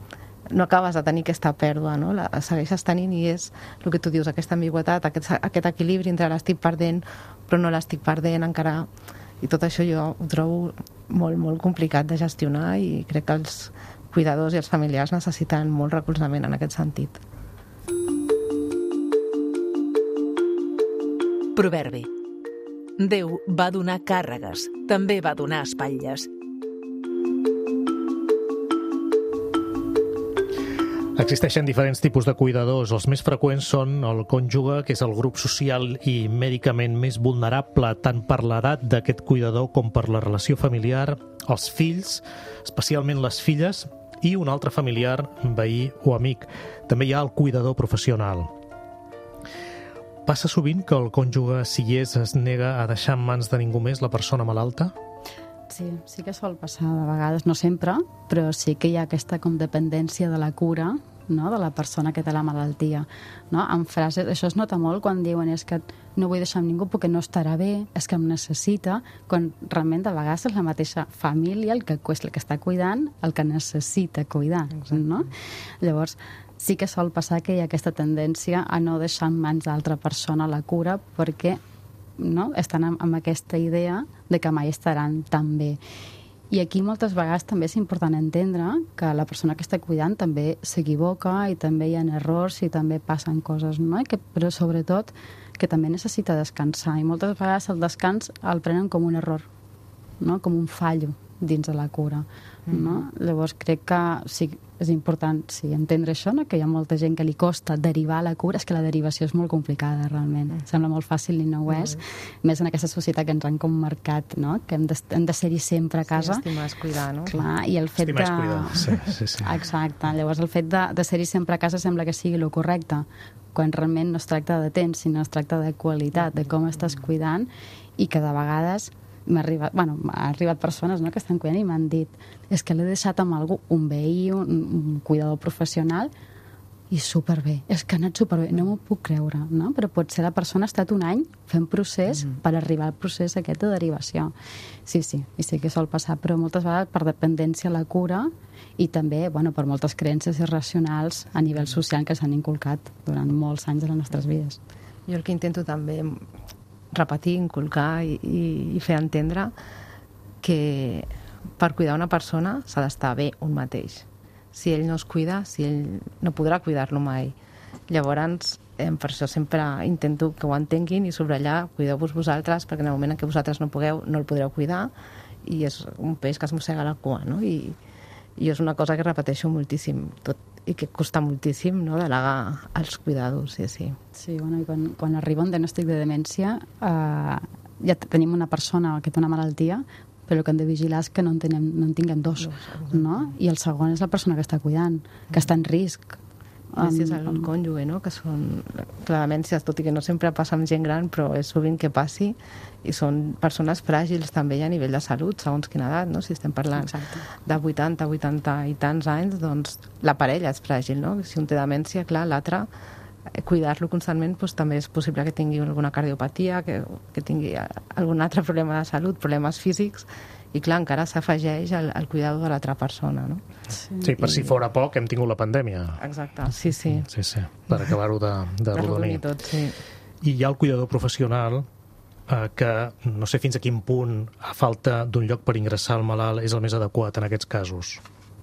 no acabes de tenir aquesta pèrdua, no? La segueixes tenint i és el que tu dius, aquesta ambigüitat, aquest, aquest equilibri entre l'estic perdent però no l'estic perdent encara... I tot això jo ho trobo molt, molt complicat de gestionar i crec que els cuidadors i els familiars necessiten molt recolzament en aquest sentit. Proverbi. Déu va donar càrregues, també va donar espatlles. Existeixen diferents tipus de cuidadors. Els més freqüents són el cònjuge, que és el grup social i mèdicament més vulnerable tant per l'edat d'aquest cuidador com per la relació familiar, els fills, especialment les filles, i un altre familiar, veí o amic. També hi ha el cuidador professional. Passa sovint que el cònjuge, si hi és, es nega a deixar en mans de ningú més la persona malalta? Sí, sí que sol passar de vegades, no sempre, però sí que hi ha aquesta com dependència de la cura, no?, de la persona que té la malaltia, no? En frases, això es nota molt quan diuen és que no vull deixar amb ningú perquè no estarà bé, és que em necessita, quan realment de vegades és la mateixa família el que, el que està cuidant, el que necessita cuidar, no? Llavors, sí que sol passar que hi ha aquesta tendència a no deixar en mans d'altra persona la cura perquè no? Estan amb, amb aquesta idea de que mai estaran tan bé. I aquí moltes vegades també és important entendre que la persona que està cuidant també s'equivoca i també hi ha errors i també passen coses, no? I que, però sobretot que també necessita descansar i moltes vegades el descans el prenen com un error, no? Com un fallo dins de la cura. No? Llavors crec que sí, és important sí, entendre això, no? Que hi ha molta gent que li costa derivar la cura, és que la derivació és molt complicada realment, mm. sembla molt fàcil i no ho és, mm. més en aquesta societat que ens han com marcat, no? Que hem de, hem de ser-hi sempre a casa. Sí, estimar és cuidar, no? Clar, i el fet estimar de... és cuidar, sí, sí, sí. Exacte, llavors el fet de, de ser-hi sempre a casa sembla que sigui el correcte, quan realment no es tracta de temps, sinó es tracta de qualitat, de com estàs cuidant, i que de vegades m'ha arribat, bueno, m'ha arribat persones, no?, que estan cuidant i m'han dit és que l'he deixat amb algú, un veí, un, un cuidador professional, i superbé, és que ha anat superbé, no m'ho puc creure, no? Però potser la persona ha estat un any fent procés mm. per arribar al procés aquest de derivació. Sí, sí, i sí que sol passar, però moltes vegades per dependència a la cura i també, bueno, per moltes creences irracionals a nivell social que s'han inculcat durant molts anys de les nostres vides. Jo el que intento també repetir, inculcar i, i, i fer entendre que per cuidar una persona s'ha d'estar bé un mateix. Si ell no es cuida, si ell no podrà cuidar-lo mai. Llavors, eh, per això sempre intento que ho entenguin i subratllar, cuideu-vos vosaltres, perquè en el moment en què vosaltres no pugueu, no el podreu cuidar, i és un peix que es mossega la cua, no? I, i és una cosa que repeteixo moltíssim, tot, i que costa moltíssim, no?, delegar als cuidadors, sí, sí. Sí, bueno, i quan, quan arriba un diagnòstic de demència, eh, ja tenim una persona que té una malaltia, però el que hem de vigilar és que no en, tenem, no en tinguem dos, no? I el segon és la persona que està cuidant, que està en risc. Gràcies um, al cònjuge, no?, que són la demència, tot i que no sempre passa amb gent gran, però és sovint que passi, i són persones fràgils també a nivell de salut, segons quina edat, no? Si estem parlant Exacte. de vuitanta, vuitanta i tants anys, doncs la parella és fràgil, no? Si un té demència, clar, l'altre, cuidar-lo constantment, doncs també és possible que tingui alguna cardiopatia, que, que tingui algun altre problema de salut, problemes físics, i clar, encara s'afegeix al, al cuidador de l'altra persona, no? Sí, sí per I... si fora poc hem tingut la pandèmia. Exacte, sí, sí. Sí, sí, per acabar-ho de, de, de rodonir. tot, sí. I hi ha el cuidador professional eh, que no sé fins a quin punt, a falta d'un lloc per ingressar el malalt, és el més adequat en aquests casos.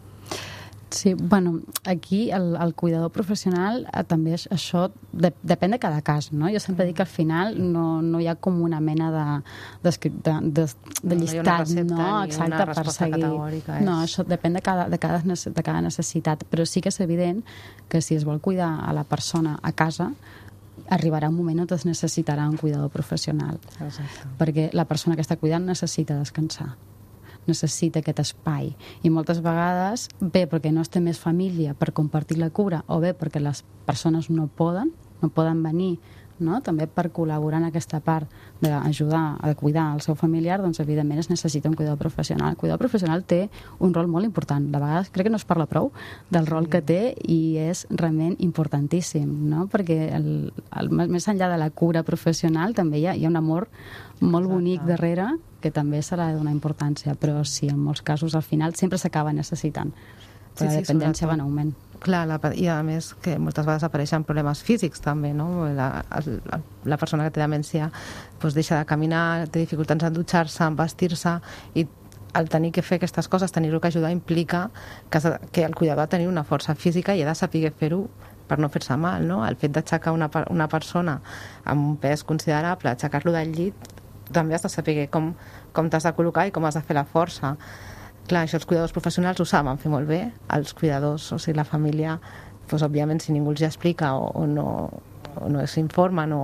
Sí, bueno, aquí el, el cuidador professional eh, també és, això de, depèn de cada cas, no? Jo sempre dic que al final no, no hi ha com una mena de, de, de, de, de llistat, no? no? Exacte, per seguir. És... No, això depèn de cada, de, cada, de cada necessitat, però sí que és evident que si es vol cuidar a la persona a casa, arribarà un moment on es necessitarà un cuidador professional. Exacte. Perquè la persona que està cuidant necessita descansar, necessita aquest espai, i moltes vegades bé perquè no es té més família per compartir la cura, o bé perquè les persones no poden, no poden venir, no? També per col·laborar en aquesta part d'ajudar a cuidar el seu familiar, doncs evidentment es necessita un cuidador professional. El cuidador professional té un rol molt important, de vegades crec que no es parla prou del rol que té, i és realment importantíssim, no? Perquè el, el, més enllà de la cura professional també hi ha, hi ha un amor molt Exacte. bonic darrere, que també se l'ha de donar importància, però sí, en molts casos al final sempre s'acaba necessitant, però sí, la dependència sí, va en augment. Clar, la, i a més que moltes vegades apareixen problemes físics també, no? La, la, la persona que té demència doncs deixa de caminar, té dificultats en dutxar-se, en vestir-se, i el tenir que fer aquestes coses, tenir-lo que ajudar, implica que, que el cuidador ha de tenir una força física i ha de saber fer-ho per no fer-se mal, no? El fet d'aixecar una, una persona amb un pes considerable, aixecar-lo del llit, també has de saber com, com t'has de col·locar i com has de fer la força. Clar, això els cuidadors professionals ho saben fer molt bé, els cuidadors, o sigui, la família, doncs, òbviament, si ningú els hi explica o, o no, o no s'informen o,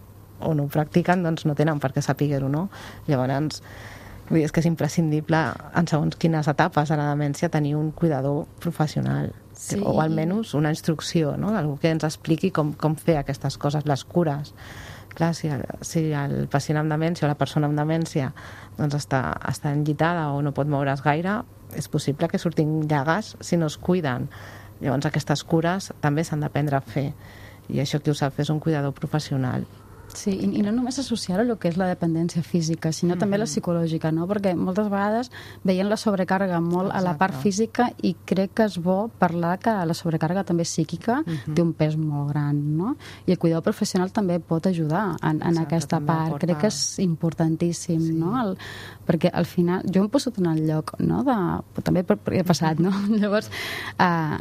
o no ho practiquen, doncs no tenen per què saber-ho, no? Llavors, vull dir, és que és imprescindible, en segons quines etapes de la demència, tenir un cuidador professional, sí. O almenys una instrucció, no? Algú que ens expliqui com, com fer aquestes coses, les cures. Clar, si el, si el pacient amb demència o la persona amb demència doncs està, està enllitada o no pot moure's gaire, és possible que surtin llagues si no es cuiden. Llavors aquestes cures també s'han d'aprendre a fer, i això qui ho sap fer és un cuidador professional. Sí, i, i no només associar-ho a el que és la dependència física, sinó mm-hmm. també la psicològica, no? Perquè moltes vegades veient la sobrecàrrega molt Exacte. a la part física, i crec que és bo parlar que la sobrecàrrega també psíquica mm-hmm. té un pes molt gran, no? I el cuidador professional també pot ajudar en, en Exacte, aquesta part. Porta... Crec que és importantíssim, sí. no? El, perquè al final, jo em poso en el lloc, no? De, també perquè he passat, no? Llavors, eh,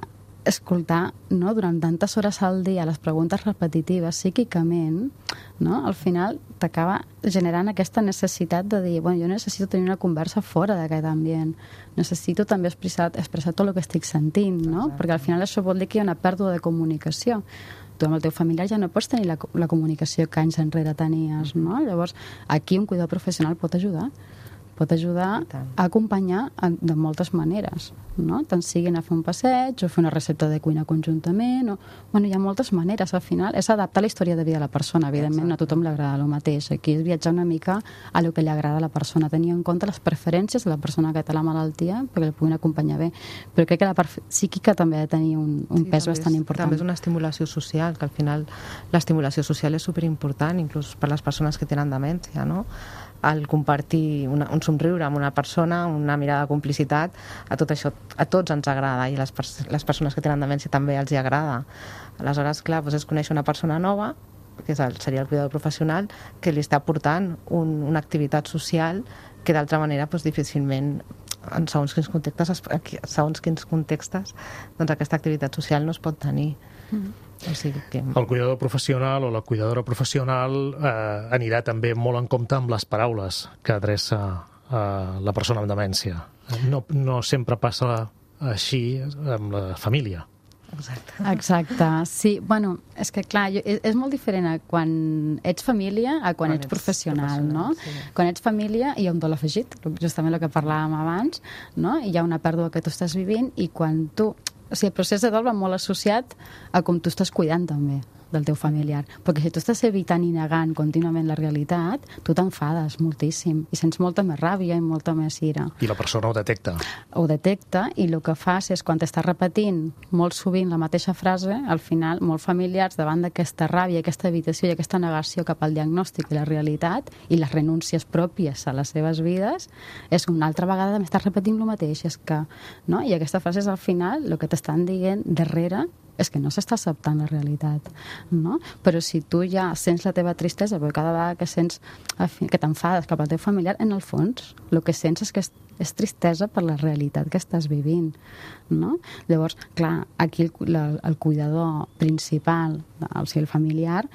escoltar, no, durant tantes hores al dia les preguntes repetitives psíquicament, no, al final t'acaba generant aquesta necessitat de dir, bueno, jo necessito tenir una conversa fora d'aquest ambient, necessito també expressar, expressar tot el que estic sentint, no? Exacte. Perquè al final això vol dir que hi ha una pèrdua de comunicació. Tu amb el teu familiar ja no pots tenir la, la comunicació que anys enrere tenies, no? Llavors, aquí un cuidador professional pot ajudar, pot ajudar a acompanyar de moltes maneres, no? Tant siguin a fer un passeig o fer una recepta de cuina conjuntament, o... bueno, hi ha moltes maneres, al final és adaptar la història de vida de la persona, evidentment no a tothom li agrada el mateix, aquí és viatjar una mica a lo que li agrada a la persona, tenir en compte les preferències de la persona que té la malaltia perquè la puguin acompanyar bé, però crec que la part psíquica també ha de tenir un, un sí, pes bastant és, important. També és una estimulació social, que al final l'estimulació social és superimportant, inclús per les persones que tenen demència, no? El compartir una, un somriure amb una persona, una mirada de complicitat, a tot això a tots ens agrada i les, pers les persones que tenen demència també els hi agrada. Aleshores, clar, doncs és conèixer una persona nova, que és el, seria el cuidador professional, que li està aportant un, una activitat social que d'altra manera doncs, difícilment en segons quins contextes, segons quins contextes doncs aquesta activitat social no es pot tenir. Mm. O sigui que... El cuidador professional o la cuidadora professional eh, anirà també molt en compte amb les paraules que adreça a la persona amb demència. No, no sempre passa així amb la família. Exacte. Exacte, sí. Bueno, és que clar, jo, és, és molt diferent a quan ets família a quan, quan ets, ets professional, professional, no? Sí. Quan ets família hi ha un dol afegit, justament el que parlàvem abans, no? Hi ha una pèrdua que tu estàs vivint i quan tu... O sigui, el procés de dol va molt associat a com tu estàs cuidant també del teu familiar, perquè si tu estàs evitant i negant contínuament la realitat, tu t'enfades moltíssim i sents molta més ràbia i molta més ira. I la persona ho detecta. Ho detecta i el que fas és quan t'estàs repetint molt sovint la mateixa frase, al final, molt familiars, davant d'aquesta ràbia, aquesta evitació i aquesta negació cap al diagnòstic i la realitat i les renúncies pròpies a les seves vides, és una altra vegada m'estàs repetint el mateix, és que, no? I aquesta frase és al final el que t'estan dient darrere és que no s'està acceptant la realitat, no? Però si tu ja sents la teva tristesa, perquè cada vegada que sents que t'enfades cap al teu familiar, en el fons, el que sents és que és, és tristesa per la realitat que estàs vivint, no? Llavors, clar, aquí el, la, el cuidador principal, o sigui, el familiar,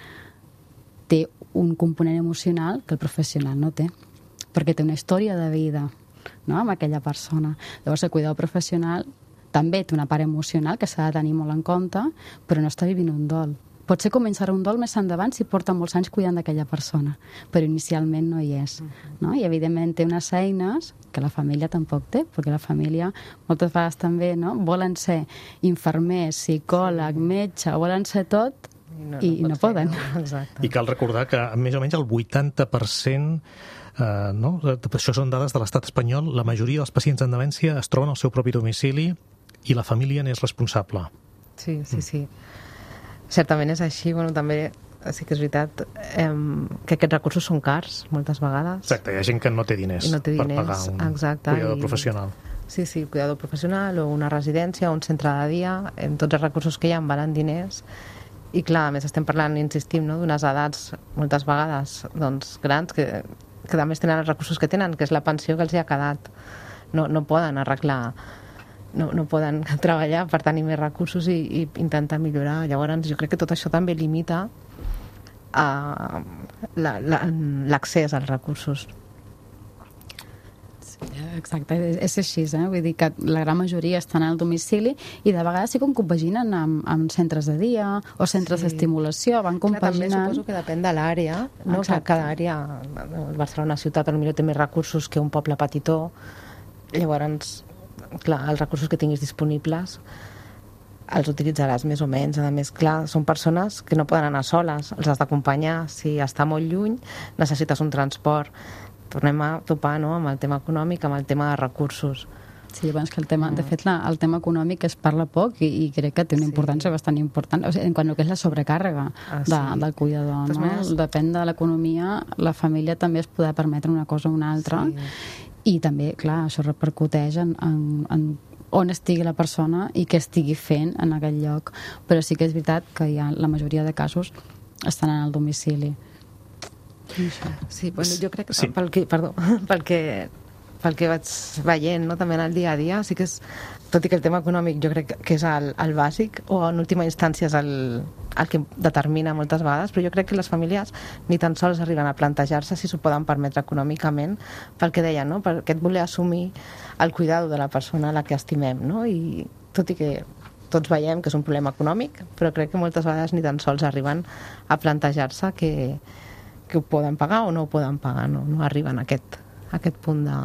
té un component emocional que el professional no té, perquè té una història de vida, no?, amb aquella persona. Llavors, el cuidador professional també té una part emocional que s'ha de tenir molt en compte, però no està vivint un dol. Potser començarà un dol més endavant si porta molts anys cuidant d'aquella persona, però inicialment no hi és, no? I evidentment té unes eines que la família tampoc té, perquè la família moltes vegades també, no?, volen ser infermers, psicòleg, metge, volen ser tot i no, i no, no poden. No. I cal recordar que més o menys el vuitanta per cent Uh, no? Això són dades de l'estat espanyol, la majoria dels pacients amb demència es troben al seu propi domicili i la família n'és responsable. Sí, sí, sí. Mm. Certament és així. Bueno, també sí que és veritat eh, que aquests recursos són cars moltes vegades. Exacte, hi ha gent que no té diners, no té diners per pagar un exacte, cuidador i... professional. Sí, sí, cuidador professional o una residència o un centre de dia, en tots els recursos que hi ha valen diners. I clar, a més estem parlant, insistim, no?, d'unes edats moltes vegades doncs, grans que que també tenen els recursos que tenen, que és la pensió que els hi ha quedat. No, no poden arreglar, no, no poden treballar per tenir més recursos i, i intentar millorar. Llavors, jo crec que tot això també limita uh, l'accés als recursos. Exacte, és així, eh? Vull dir que la gran majoria estan al domicili i de vegades sí que compaginen amb, amb centres de dia o centres sí. d'estimulació, van compaginant. Clar, també suposo que depèn de l'àrea, no? Que cada àrea, Barcelona ciutat potser té més recursos que un poble petitó, llavors, clar, els recursos que tinguis disponibles els utilitzaràs més o menys. A més, clar, són persones que no poden anar soles, els has d'acompanyar, si està molt lluny necessites un transport. Tornem a topar, no?, amb el tema econòmic, amb el tema de recursos. Sí, llavors que el tema, de fet, la, el tema econòmic es parla poc i, i crec que té una importància sí. bastant important, o sigui, en quant que és la sobrecàrrega ah, sí. de, del cuidador, no? Més... Depèn de l'economia, la família també es podrà permetre una cosa o una altra sí. i també, clar, això repercuteix en, en, en on estigui la persona i què estigui fent en aquell lloc, però sí que és veritat que hi ha, la majoria de casos estan en el domicili. Sí, bueno, jo crec que, sí. pel que, perdó, pel que pel que vaig veient, no? També en el dia a dia, sí que és, tot i que el tema econòmic jo crec que és el, el bàsic, o en última instància és el, el que determina moltes vegades, però jo crec que les famílies ni tan sols arriben a plantejar-se si s'ho poden permetre econòmicament, pel que deien, no? Per aquest voler assumir el cuidado de la persona a la que estimem, no? I tot i que tots veiem que és un problema econòmic, però crec que moltes vegades ni tan sols arriben a plantejar-se que, que ho poden pagar o no ho poden pagar, no, no arriben a aquest, a aquest punt de...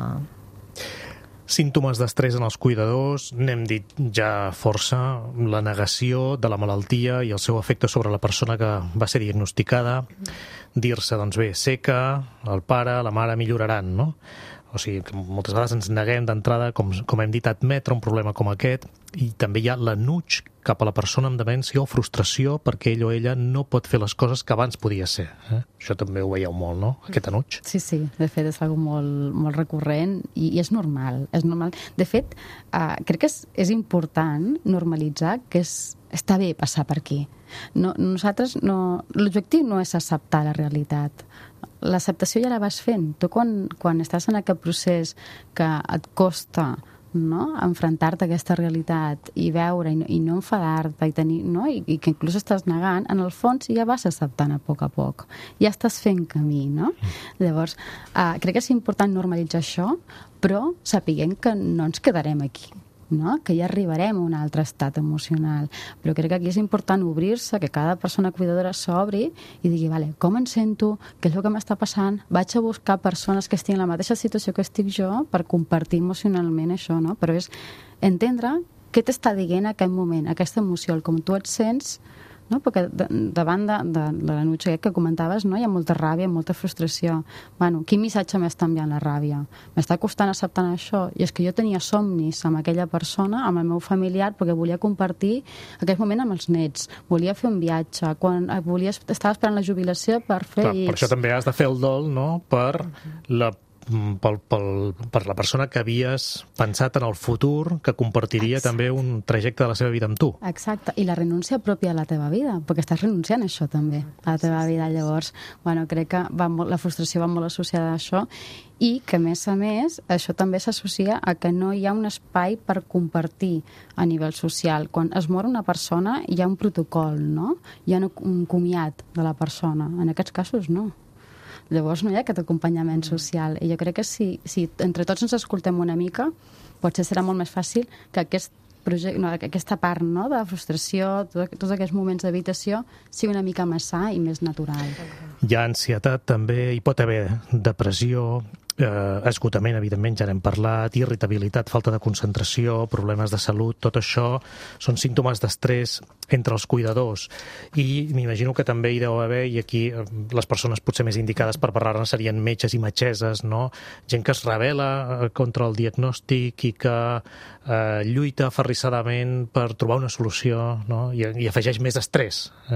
Símptomes d'estrès en els cuidadors, n'hem dit ja força, la negació de la malaltia i el seu efecte sobre la persona que va ser diagnosticada, dir-se, doncs bé, sé que el pare, la mare milloraran, no? O sigui, que moltes vegades ens neguem d'entrada, com, com hem dit, a admetre un problema com aquest, i també hi ha l'enuig cap a la persona amb demència o frustració perquè ell o ella no pot fer les coses que abans podia ser. Eh? Això també ho veieu molt, no?, aquest enuig. Sí, sí, de fet és algo molt, molt recurrent i, i és normal, és normal. De fet, uh, crec que és, és important normalitzar que és, està bé passar per aquí. No, nosaltres no... L'objectiu no és acceptar la realitat. L'acceptació ja la vas fent. Tu quan, quan estàs en aquest procés que et costa, no?, enfrontar-te a aquesta realitat i veure i no, i no enfadar-te i, tenir, no?, I, i que inclús estàs negant, en el fons ja vas acceptant a poc a poc. Ja estàs fent camí, no? Llavors, uh, crec que és important normalitzar això, però sapiguem que no ens quedarem aquí, no? Que ja arribarem a un altre estat emocional. Però crec que aquí és important obrir-se, que cada persona cuidadora s'obri i digui, vale, com em sento, què és el que m'està passant, vaig a buscar persones que estiguin en la mateixa situació que estic jo per compartir emocionalment això, no? Però és entendre què t'està dient en aquest moment, aquesta emoció, com tu et sents, no? Perquè davant de, de, de l'enuig que comentaves, no? Hi ha molta ràbia, molta frustració. Bueno, quin missatge m'està enviant la ràbia? M'està costant acceptar això? I és que jo tenia somnis amb aquella persona, amb el meu familiar, perquè volia compartir aquell moment amb els nets, volia fer un viatge, quan volia, estava esperant la jubilació per fer... Clar, per això també has de fer el dol, no?, per la Pel, pel, per la persona que havies pensat en el futur, que compartiria Exacte. també un trajecte de la seva vida amb tu. Exacte, i la renúncia pròpia a la teva vida, perquè estàs renunciant a això també, a la teva vida. Llavors, bueno, crec que va molt, la frustració va molt associada a això i que, a més a més, això també s'associa a que no hi ha un espai per compartir a nivell social. Quan es mor una persona hi ha un protocol, no? Hi ha un comiat de la persona. En aquests casos, no. Llavors no hi ha aquest acompanyament social. I jo crec que si, si entre tots ens escoltem una mica, potser serà molt més fàcil que aquest projecte, no, aquesta part, no?, de frustració, tot, tots aquests moments d'habitació, sigui una mica més sa i més natural. Hi ha ansietat també, hi pot haver depressió, eh, esgotament, evidentment, ja n'hem parlat, irritabilitat, falta de concentració, problemes de salut, tot això són símptomes d'estrès entre els cuidadors. I m'imagino que també hi deu haver, i aquí les persones potser més indicades per parlar-ne serien metges i metgesses, no? Gent que es rebel·la contra el diagnòstic i que eh, lluita aferrissadament per trobar una solució, no? I, i afegeix més estrès. Eh?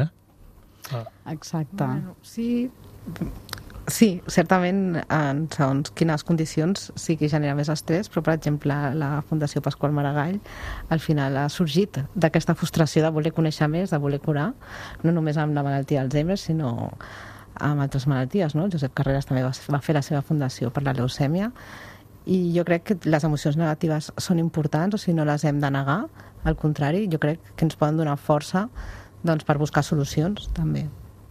Ah. Exacte. Bueno, sí... Sí, certament, en segons quines condicions sí que genera més estrès, però, per exemple, la Fundació Pasqual Maragall al final ha sorgit d'aquesta frustració de voler conèixer més, de voler curar, no només amb la malaltia d'Alzheimer, sinó amb altres malalties, no? Josep Carreras també va, va fer la seva fundació per la leucèmia, i jo crec que les emocions negatives són importants, o sigui, no les hem de negar, al contrari, jo crec que ens poden donar força, doncs, per buscar solucions, també.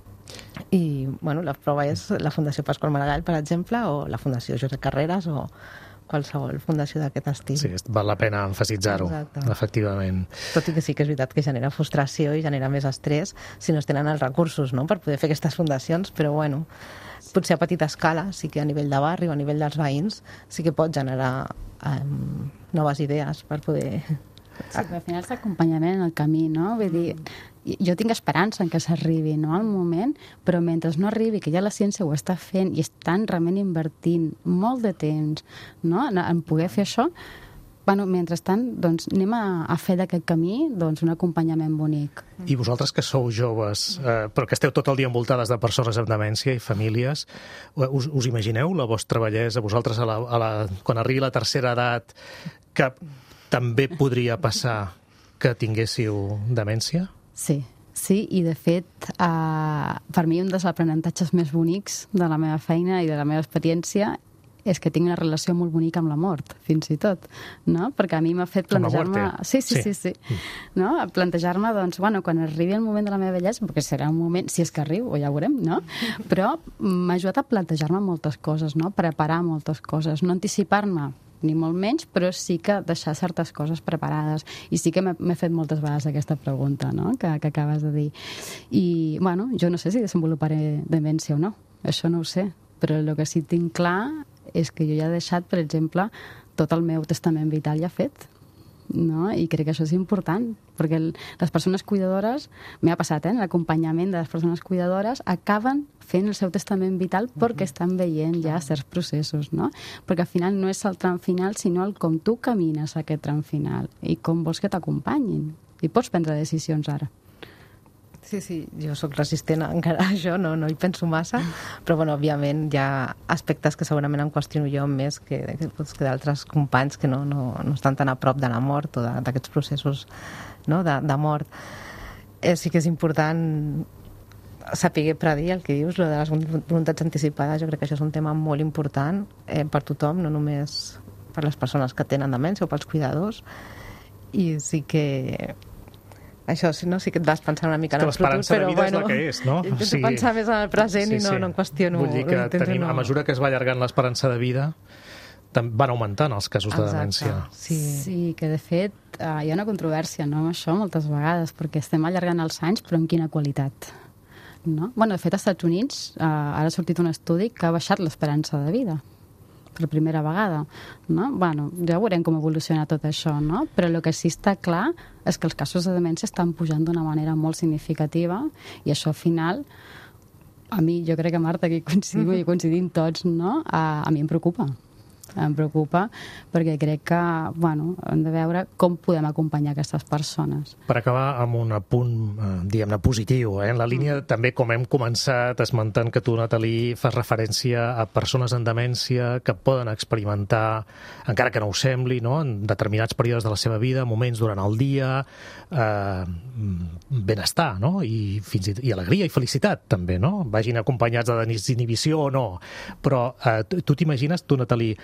I, bueno, la prova és la Fundació Pasqual Maragall, per exemple, o la Fundació Josep Carreras, o qualsevol fundació d'aquest estil. Sí, val la pena emfasitzar-ho, efectivament. Tot i que sí que és veritat que genera frustració i genera més estrès si no es tenen els recursos, no?, per poder fer aquestes fundacions, però, bueno, potser a petita escala, sí que a nivell de barri o a nivell dels veïns, sí que pot generar um, noves idees per poder... Sí, però al final és l'acompanyament en el camí, no? Vull dir, jo tinc esperança en que s'arribi, no?, al moment, però mentre no arribi, que ja la ciència ho està fent i estan realment invertint molt de temps, no?, en, en poder fer això, bueno, mentrestant, doncs, anem a, a fer d'aquest camí, doncs, un acompanyament bonic. I vosaltres que sou joves, eh, però que esteu tot el dia envoltades de persones amb demència i famílies, us, us imagineu la vostra vellesa, vosaltres a la, a la, quan arribi la tercera edat, que també podria passar que tinguéssiu demència? Sí, sí, i de fet, eh, per mi un dels aprenentatges més bonics de la meva feina i de la meva experiència és que tinc una relació molt bonica amb la mort, fins i tot, no? Perquè a mi m'ha fet plantejar-me... Sí, sí, sí, sí. sí. No? Plantejar-me, doncs, bueno, quan arribi el moment de la meva vellesa, perquè serà un moment, si és que arribo, o ja ho veurem, no? Però m'ha ajudat a plantejar-me moltes coses, no? Preparar moltes coses, no anticipar-me ni molt menys, però sí que deixar certes coses preparades. I sí que m'he fet moltes vegades aquesta pregunta, no?, que, que acabes de dir. I, bueno, jo no sé si desenvoluparé demència o no, això no ho sé, però el que sí tinc clar és que jo ja he deixat, per exemple, tot el meu testament vital ja fet, no? I crec que això és important, perquè el, les persones cuidadores, m'ha passat, eh, l'acompanyament de les persones cuidadores, acaben fent el seu testament vital perquè estan veient ja certs processos, no? Perquè al final no és el tram final, sinó el com tu camines a aquest tram final i com vols que t'acompanyin. I pots prendre decisions ara. Sí, sí, jo sóc resistent encara a això, no, no hi penso massa, però bueno, òbviament hi ha aspectes que segurament em qüestiono jo més que, que, que d'altres companys que no, no, no estan tan a prop de la mort o d'aquests processos, no, de, de mort. Eh, sí que és important saber predir el que dius, lo de les voluntats anticipades. Jo crec que això és un tema molt important eh, per tothom, no només per les persones que tenen demència o pels cuidadors, i sí que això, no? Sí que et vas pensar una mica en el futur, però l'esperança de vida bueno, és la que és, no? Intento o sigui, pensar més en el present sí, i no, sí. no em qüestiono. Vull dir que tenim, no... a mesura que es va allargant l'esperança de vida, van augmentant els casos Exacte, de demència. Sí. sí, que de fet eh, hi ha una controvèrsia, no?, amb això moltes vegades, perquè estem allargant els anys, però amb quina qualitat, no? Bueno, de fet, als Estats Units eh, ara ha sortit un estudi que ha baixat l'esperança de vida per primera vegada, no? Bueno, ja veurem com evoluciona tot això, no? Però el que sí està clar és que els casos de demència estan pujant d'una manera molt significativa i això al final, a mi, jo crec que Marta, aquí coincidim i coincidim tots, no? A, a mi em preocupa. Em preocupa perquè crec que, bueno, hem de veure com podem acompanyar aquestes persones. Per acabar amb un punt, eh, diguem-ne, positiu, eh? En la línia mm. també, com hem començat esmentant que tu, Nathalie, fas referència a persones en demència que poden experimentar, encara que no ho sembli, no?, en determinats períodes de la seva vida, moments durant el dia, eh, benestar, no?, i fins i, i alegria i felicitat, també, no?, vagin acompanyats de desinhibició o no. Però eh, tu t'imagines, tu, Nathalie,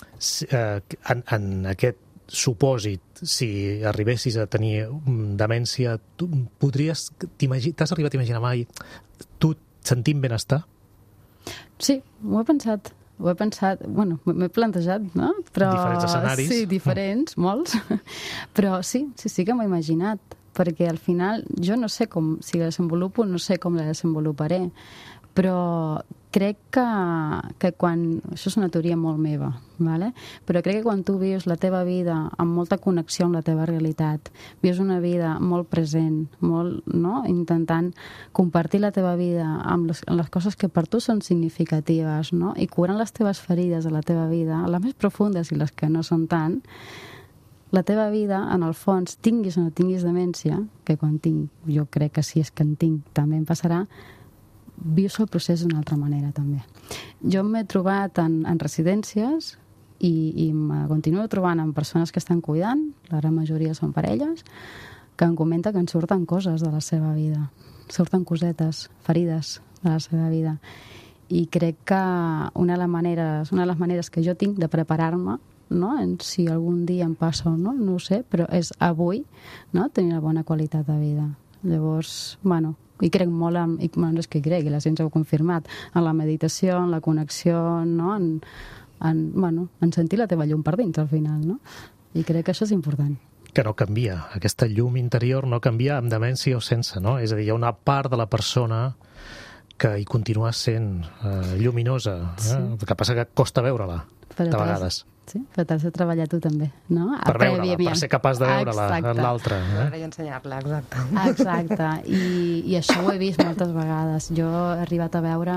en, en aquest supòsit, si arribessis a tenir demència, tu podries, t'has arribat a imaginar mai tu sentint benestar? Sí, ho he pensat. Ho he pensat, bueno, m'he plantejat, no? Però, diferents escenaris. Sí, diferents, molts. Però sí, sí, sí que m'ho he imaginat, perquè al final jo no sé com, si la desenvolupo, no sé com la desenvoluparé, però crec que, que quan... Això és una teoria molt meva, ¿vale? Però crec que quan tu vius la teva vida amb molta connexió amb la teva realitat, vius una vida molt present, molt, no?, intentant compartir la teva vida amb les, amb les coses que per tu són significatives, no?, i curant les teves ferides de la teva vida, les més profundes i les que no són tant, la teva vida, en el fons, tinguis o no tinguis demència, que quan tinc, jo crec que si és que en tinc, també em passarà, vius el procés d'una altra manera, també. Jo m'he trobat en, en residències i, i me continuo trobant amb persones que estan cuidant, la gran majoria són parelles, que em comenta que en surten coses de la seva vida, surten cosetes, ferides de la seva vida. I crec que una de les maneres, una de les maneres que jo tinc de preparar-me, no?, en si algun dia em passa o no, no ho sé, però és avui, no?, tenir una bona qualitat de vida. Llavors, bueno, i crec molt en, i no és que crec, i la ciència ho ha confirmat, en la meditació, en la connexió, no?, en, en, bueno, en sentir la teva llum per dins al final, no? I crec que això és important. Que no canvia, aquesta llum interior no canvia amb demència o sense, no? És a dir, hi ha una part de la persona que hi continua sent eh, lluminosa, eh? Sí. El que passa que costa veure-la, de vegades. Sí, però t'has de treballar tu també, no? Per veure-la, per ser capaç de veure-la en l'altre. Eh? I ensenyar-la, exacte. Exacte, I, i això ho he vist moltes vegades. Jo he arribat a veure...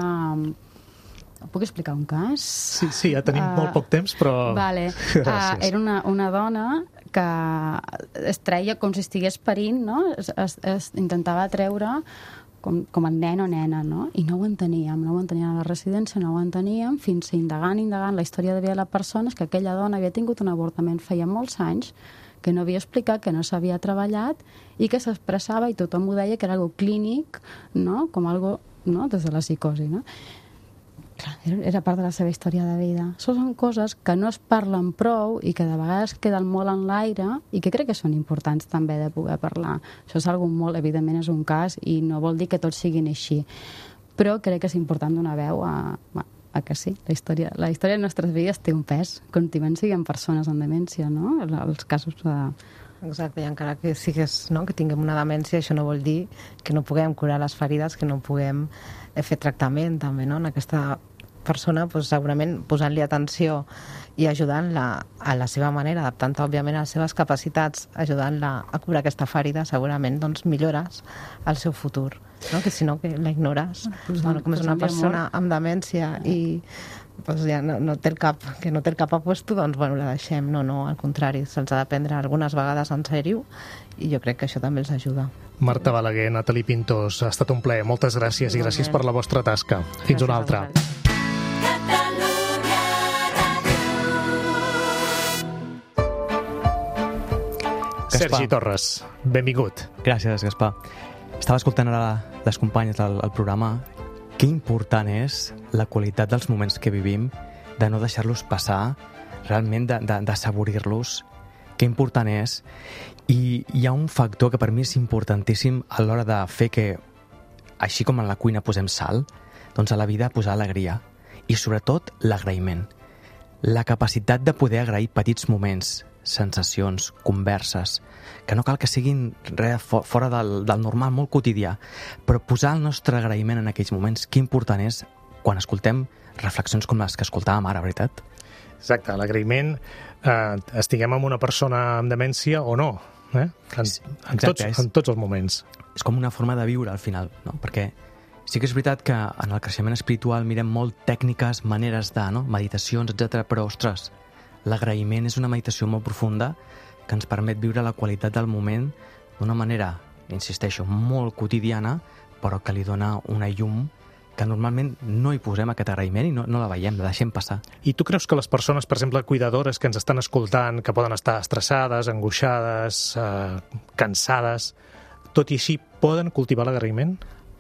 Puc explicar un cas? Sí, sí, ja tenim uh, molt poc temps, però... Vale. Uh, era una, una dona que es treia com si estigués parint, no? Es, es, es intentava treure com, com a nen o nena, no? I no ho enteníem, no ho enteníem a la residència, no ho enteníem, fins a indagant, indagant la història de vida de la persona, és que aquella dona havia tingut un avortament feia molts anys, que no havia explicat, que no s'havia treballat i que s'expressava i tothom ho deia que era algo clínic, no?, com algo, no?, des de la psicosi, no? Clar, era part de la seva història de vida. Això són coses que no es parlen prou i que de vegades queden molt en l'aire i que crec que són importants també de poder parlar. Això és algo molt, evidentment és un cas i no vol dir que tots siguin així, però crec que és important donar veu a, a que sí, la història, la història de les nostres vides té un pes, continuem siguent persones amb demència, no? Els casos de... Exacte, i encara que sigues, no, que tinguem una demència, això no vol dir que no puguem curar les ferides, que no puguem fer tractament també, no? En aquesta persona, doncs, segurament posant-li atenció i ajudant-la a la seva manera, adaptant-te, òbviament, a les seves capacitats, ajudant-la a curar aquesta ferida, segurament, doncs, millores el seu futur, no? Que si no, que la ignores. Bueno, bueno, com és una persona amb demència i doncs ja no, no té el cap, que no té el cap a puesto, doncs bueno, la deixem. No, no, al contrari, se'ls ha de prendre algunes vegades en sèrio i jo crec que això també els ajuda. Marta Balaguer, Nathalie Pintós, ha estat un plaer. Moltes gràcies i gràcies per la vostra tasca. Fins una altra. Sergi Torres, benvingut. Gràcies, Gaspar. Estava escoltant ara les companyes del, del programa. Que important és la qualitat dels moments que vivim, de no deixar-los passar, realment de, de, de saborir-los. Que important és. I hi ha un factor que per mi és importantíssim a l'hora de fer que, així com en la cuina posem sal, doncs a la vida posar alegria. I sobretot l'agraïment. La capacitat de poder agrair petits moments, sensacions, converses, que no cal que siguin res fora del, del normal, molt quotidià, però posar el nostre agraïment en aquells moments, que important és quan escoltem reflexions com les que escoltàvem ara, veritat? Exacte, l'agraïment, eh, estiguem amb una persona amb demència o no, eh? en, en, tots, en tots els moments. És com una forma de viure, al final, no? Perquè sí que és veritat que en el creixement espiritual mirem molt tècniques, maneres de, no? Meditacions, etcètera, però, ostres, l'agraïment és una meditació molt profunda que ens permet viure la qualitat del moment d'una manera, insisteixo, molt quotidiana, però que li dona una llum que normalment no hi posem aquest agraïment i no, no la veiem, la deixem passar. I tu creus que les persones, per exemple, cuidadores que ens estan escoltant, que poden estar estressades, angoixades, eh, cansades, tot i així poden cultivar l'agraïment?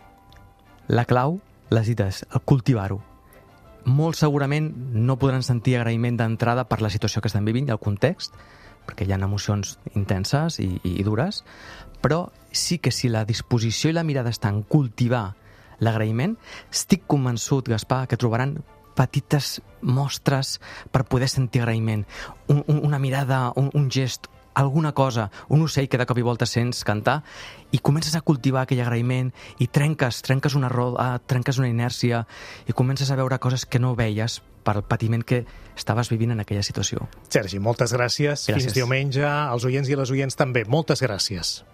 La clau, les dites, el cultivar-ho. Molt segurament no podran sentir agraïment d'entrada per la situació que estan vivint i el context, perquè hi ha emocions intenses i, i, i dures, però sí que si la disposició i la mirada estan en cultivar l'agraïment, estic convençut, Gaspar, que trobaran petites mostres per poder sentir agraïment. Un, un, una mirada, un, un gest, alguna cosa, un ocell que de cop i volta sents cantar i comences a cultivar aquell agraïment i trenques, trenques una roda, trenques una inèrcia i comences a veure coses que no veies per el patiment que estaves vivint en aquella situació. Sergi, moltes gràcies. gràcies. Fins diumenge. Els oients i les oients també. Moltes gràcies.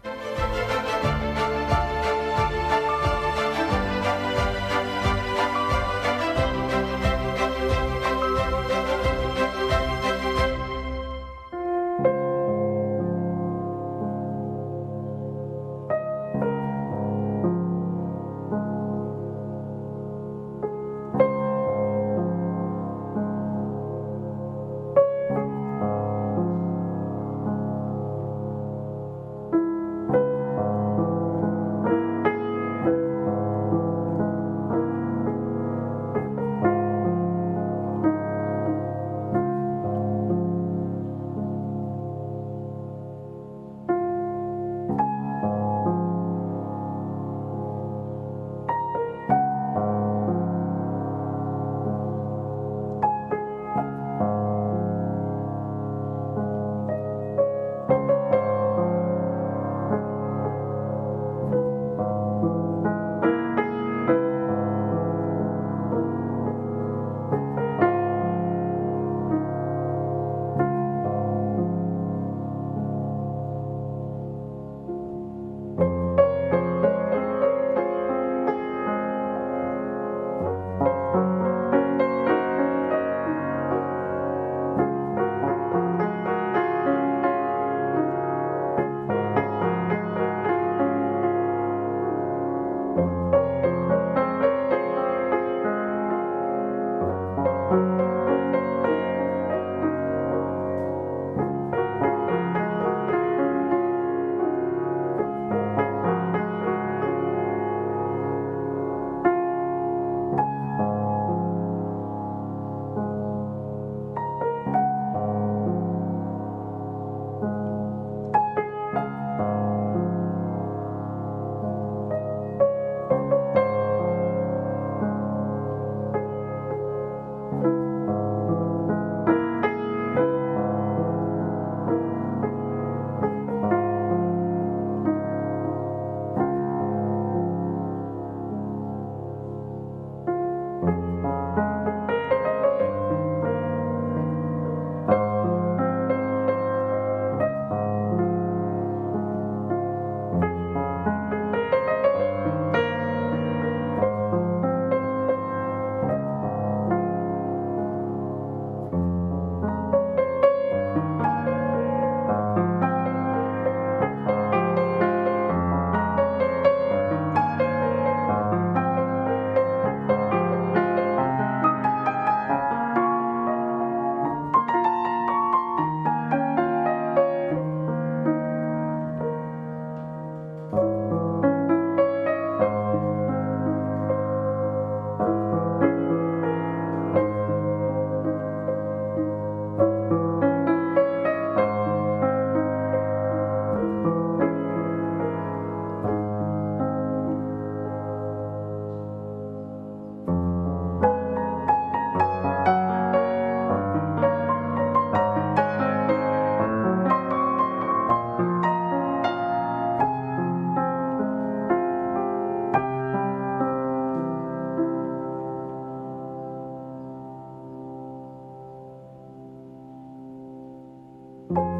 Thank you.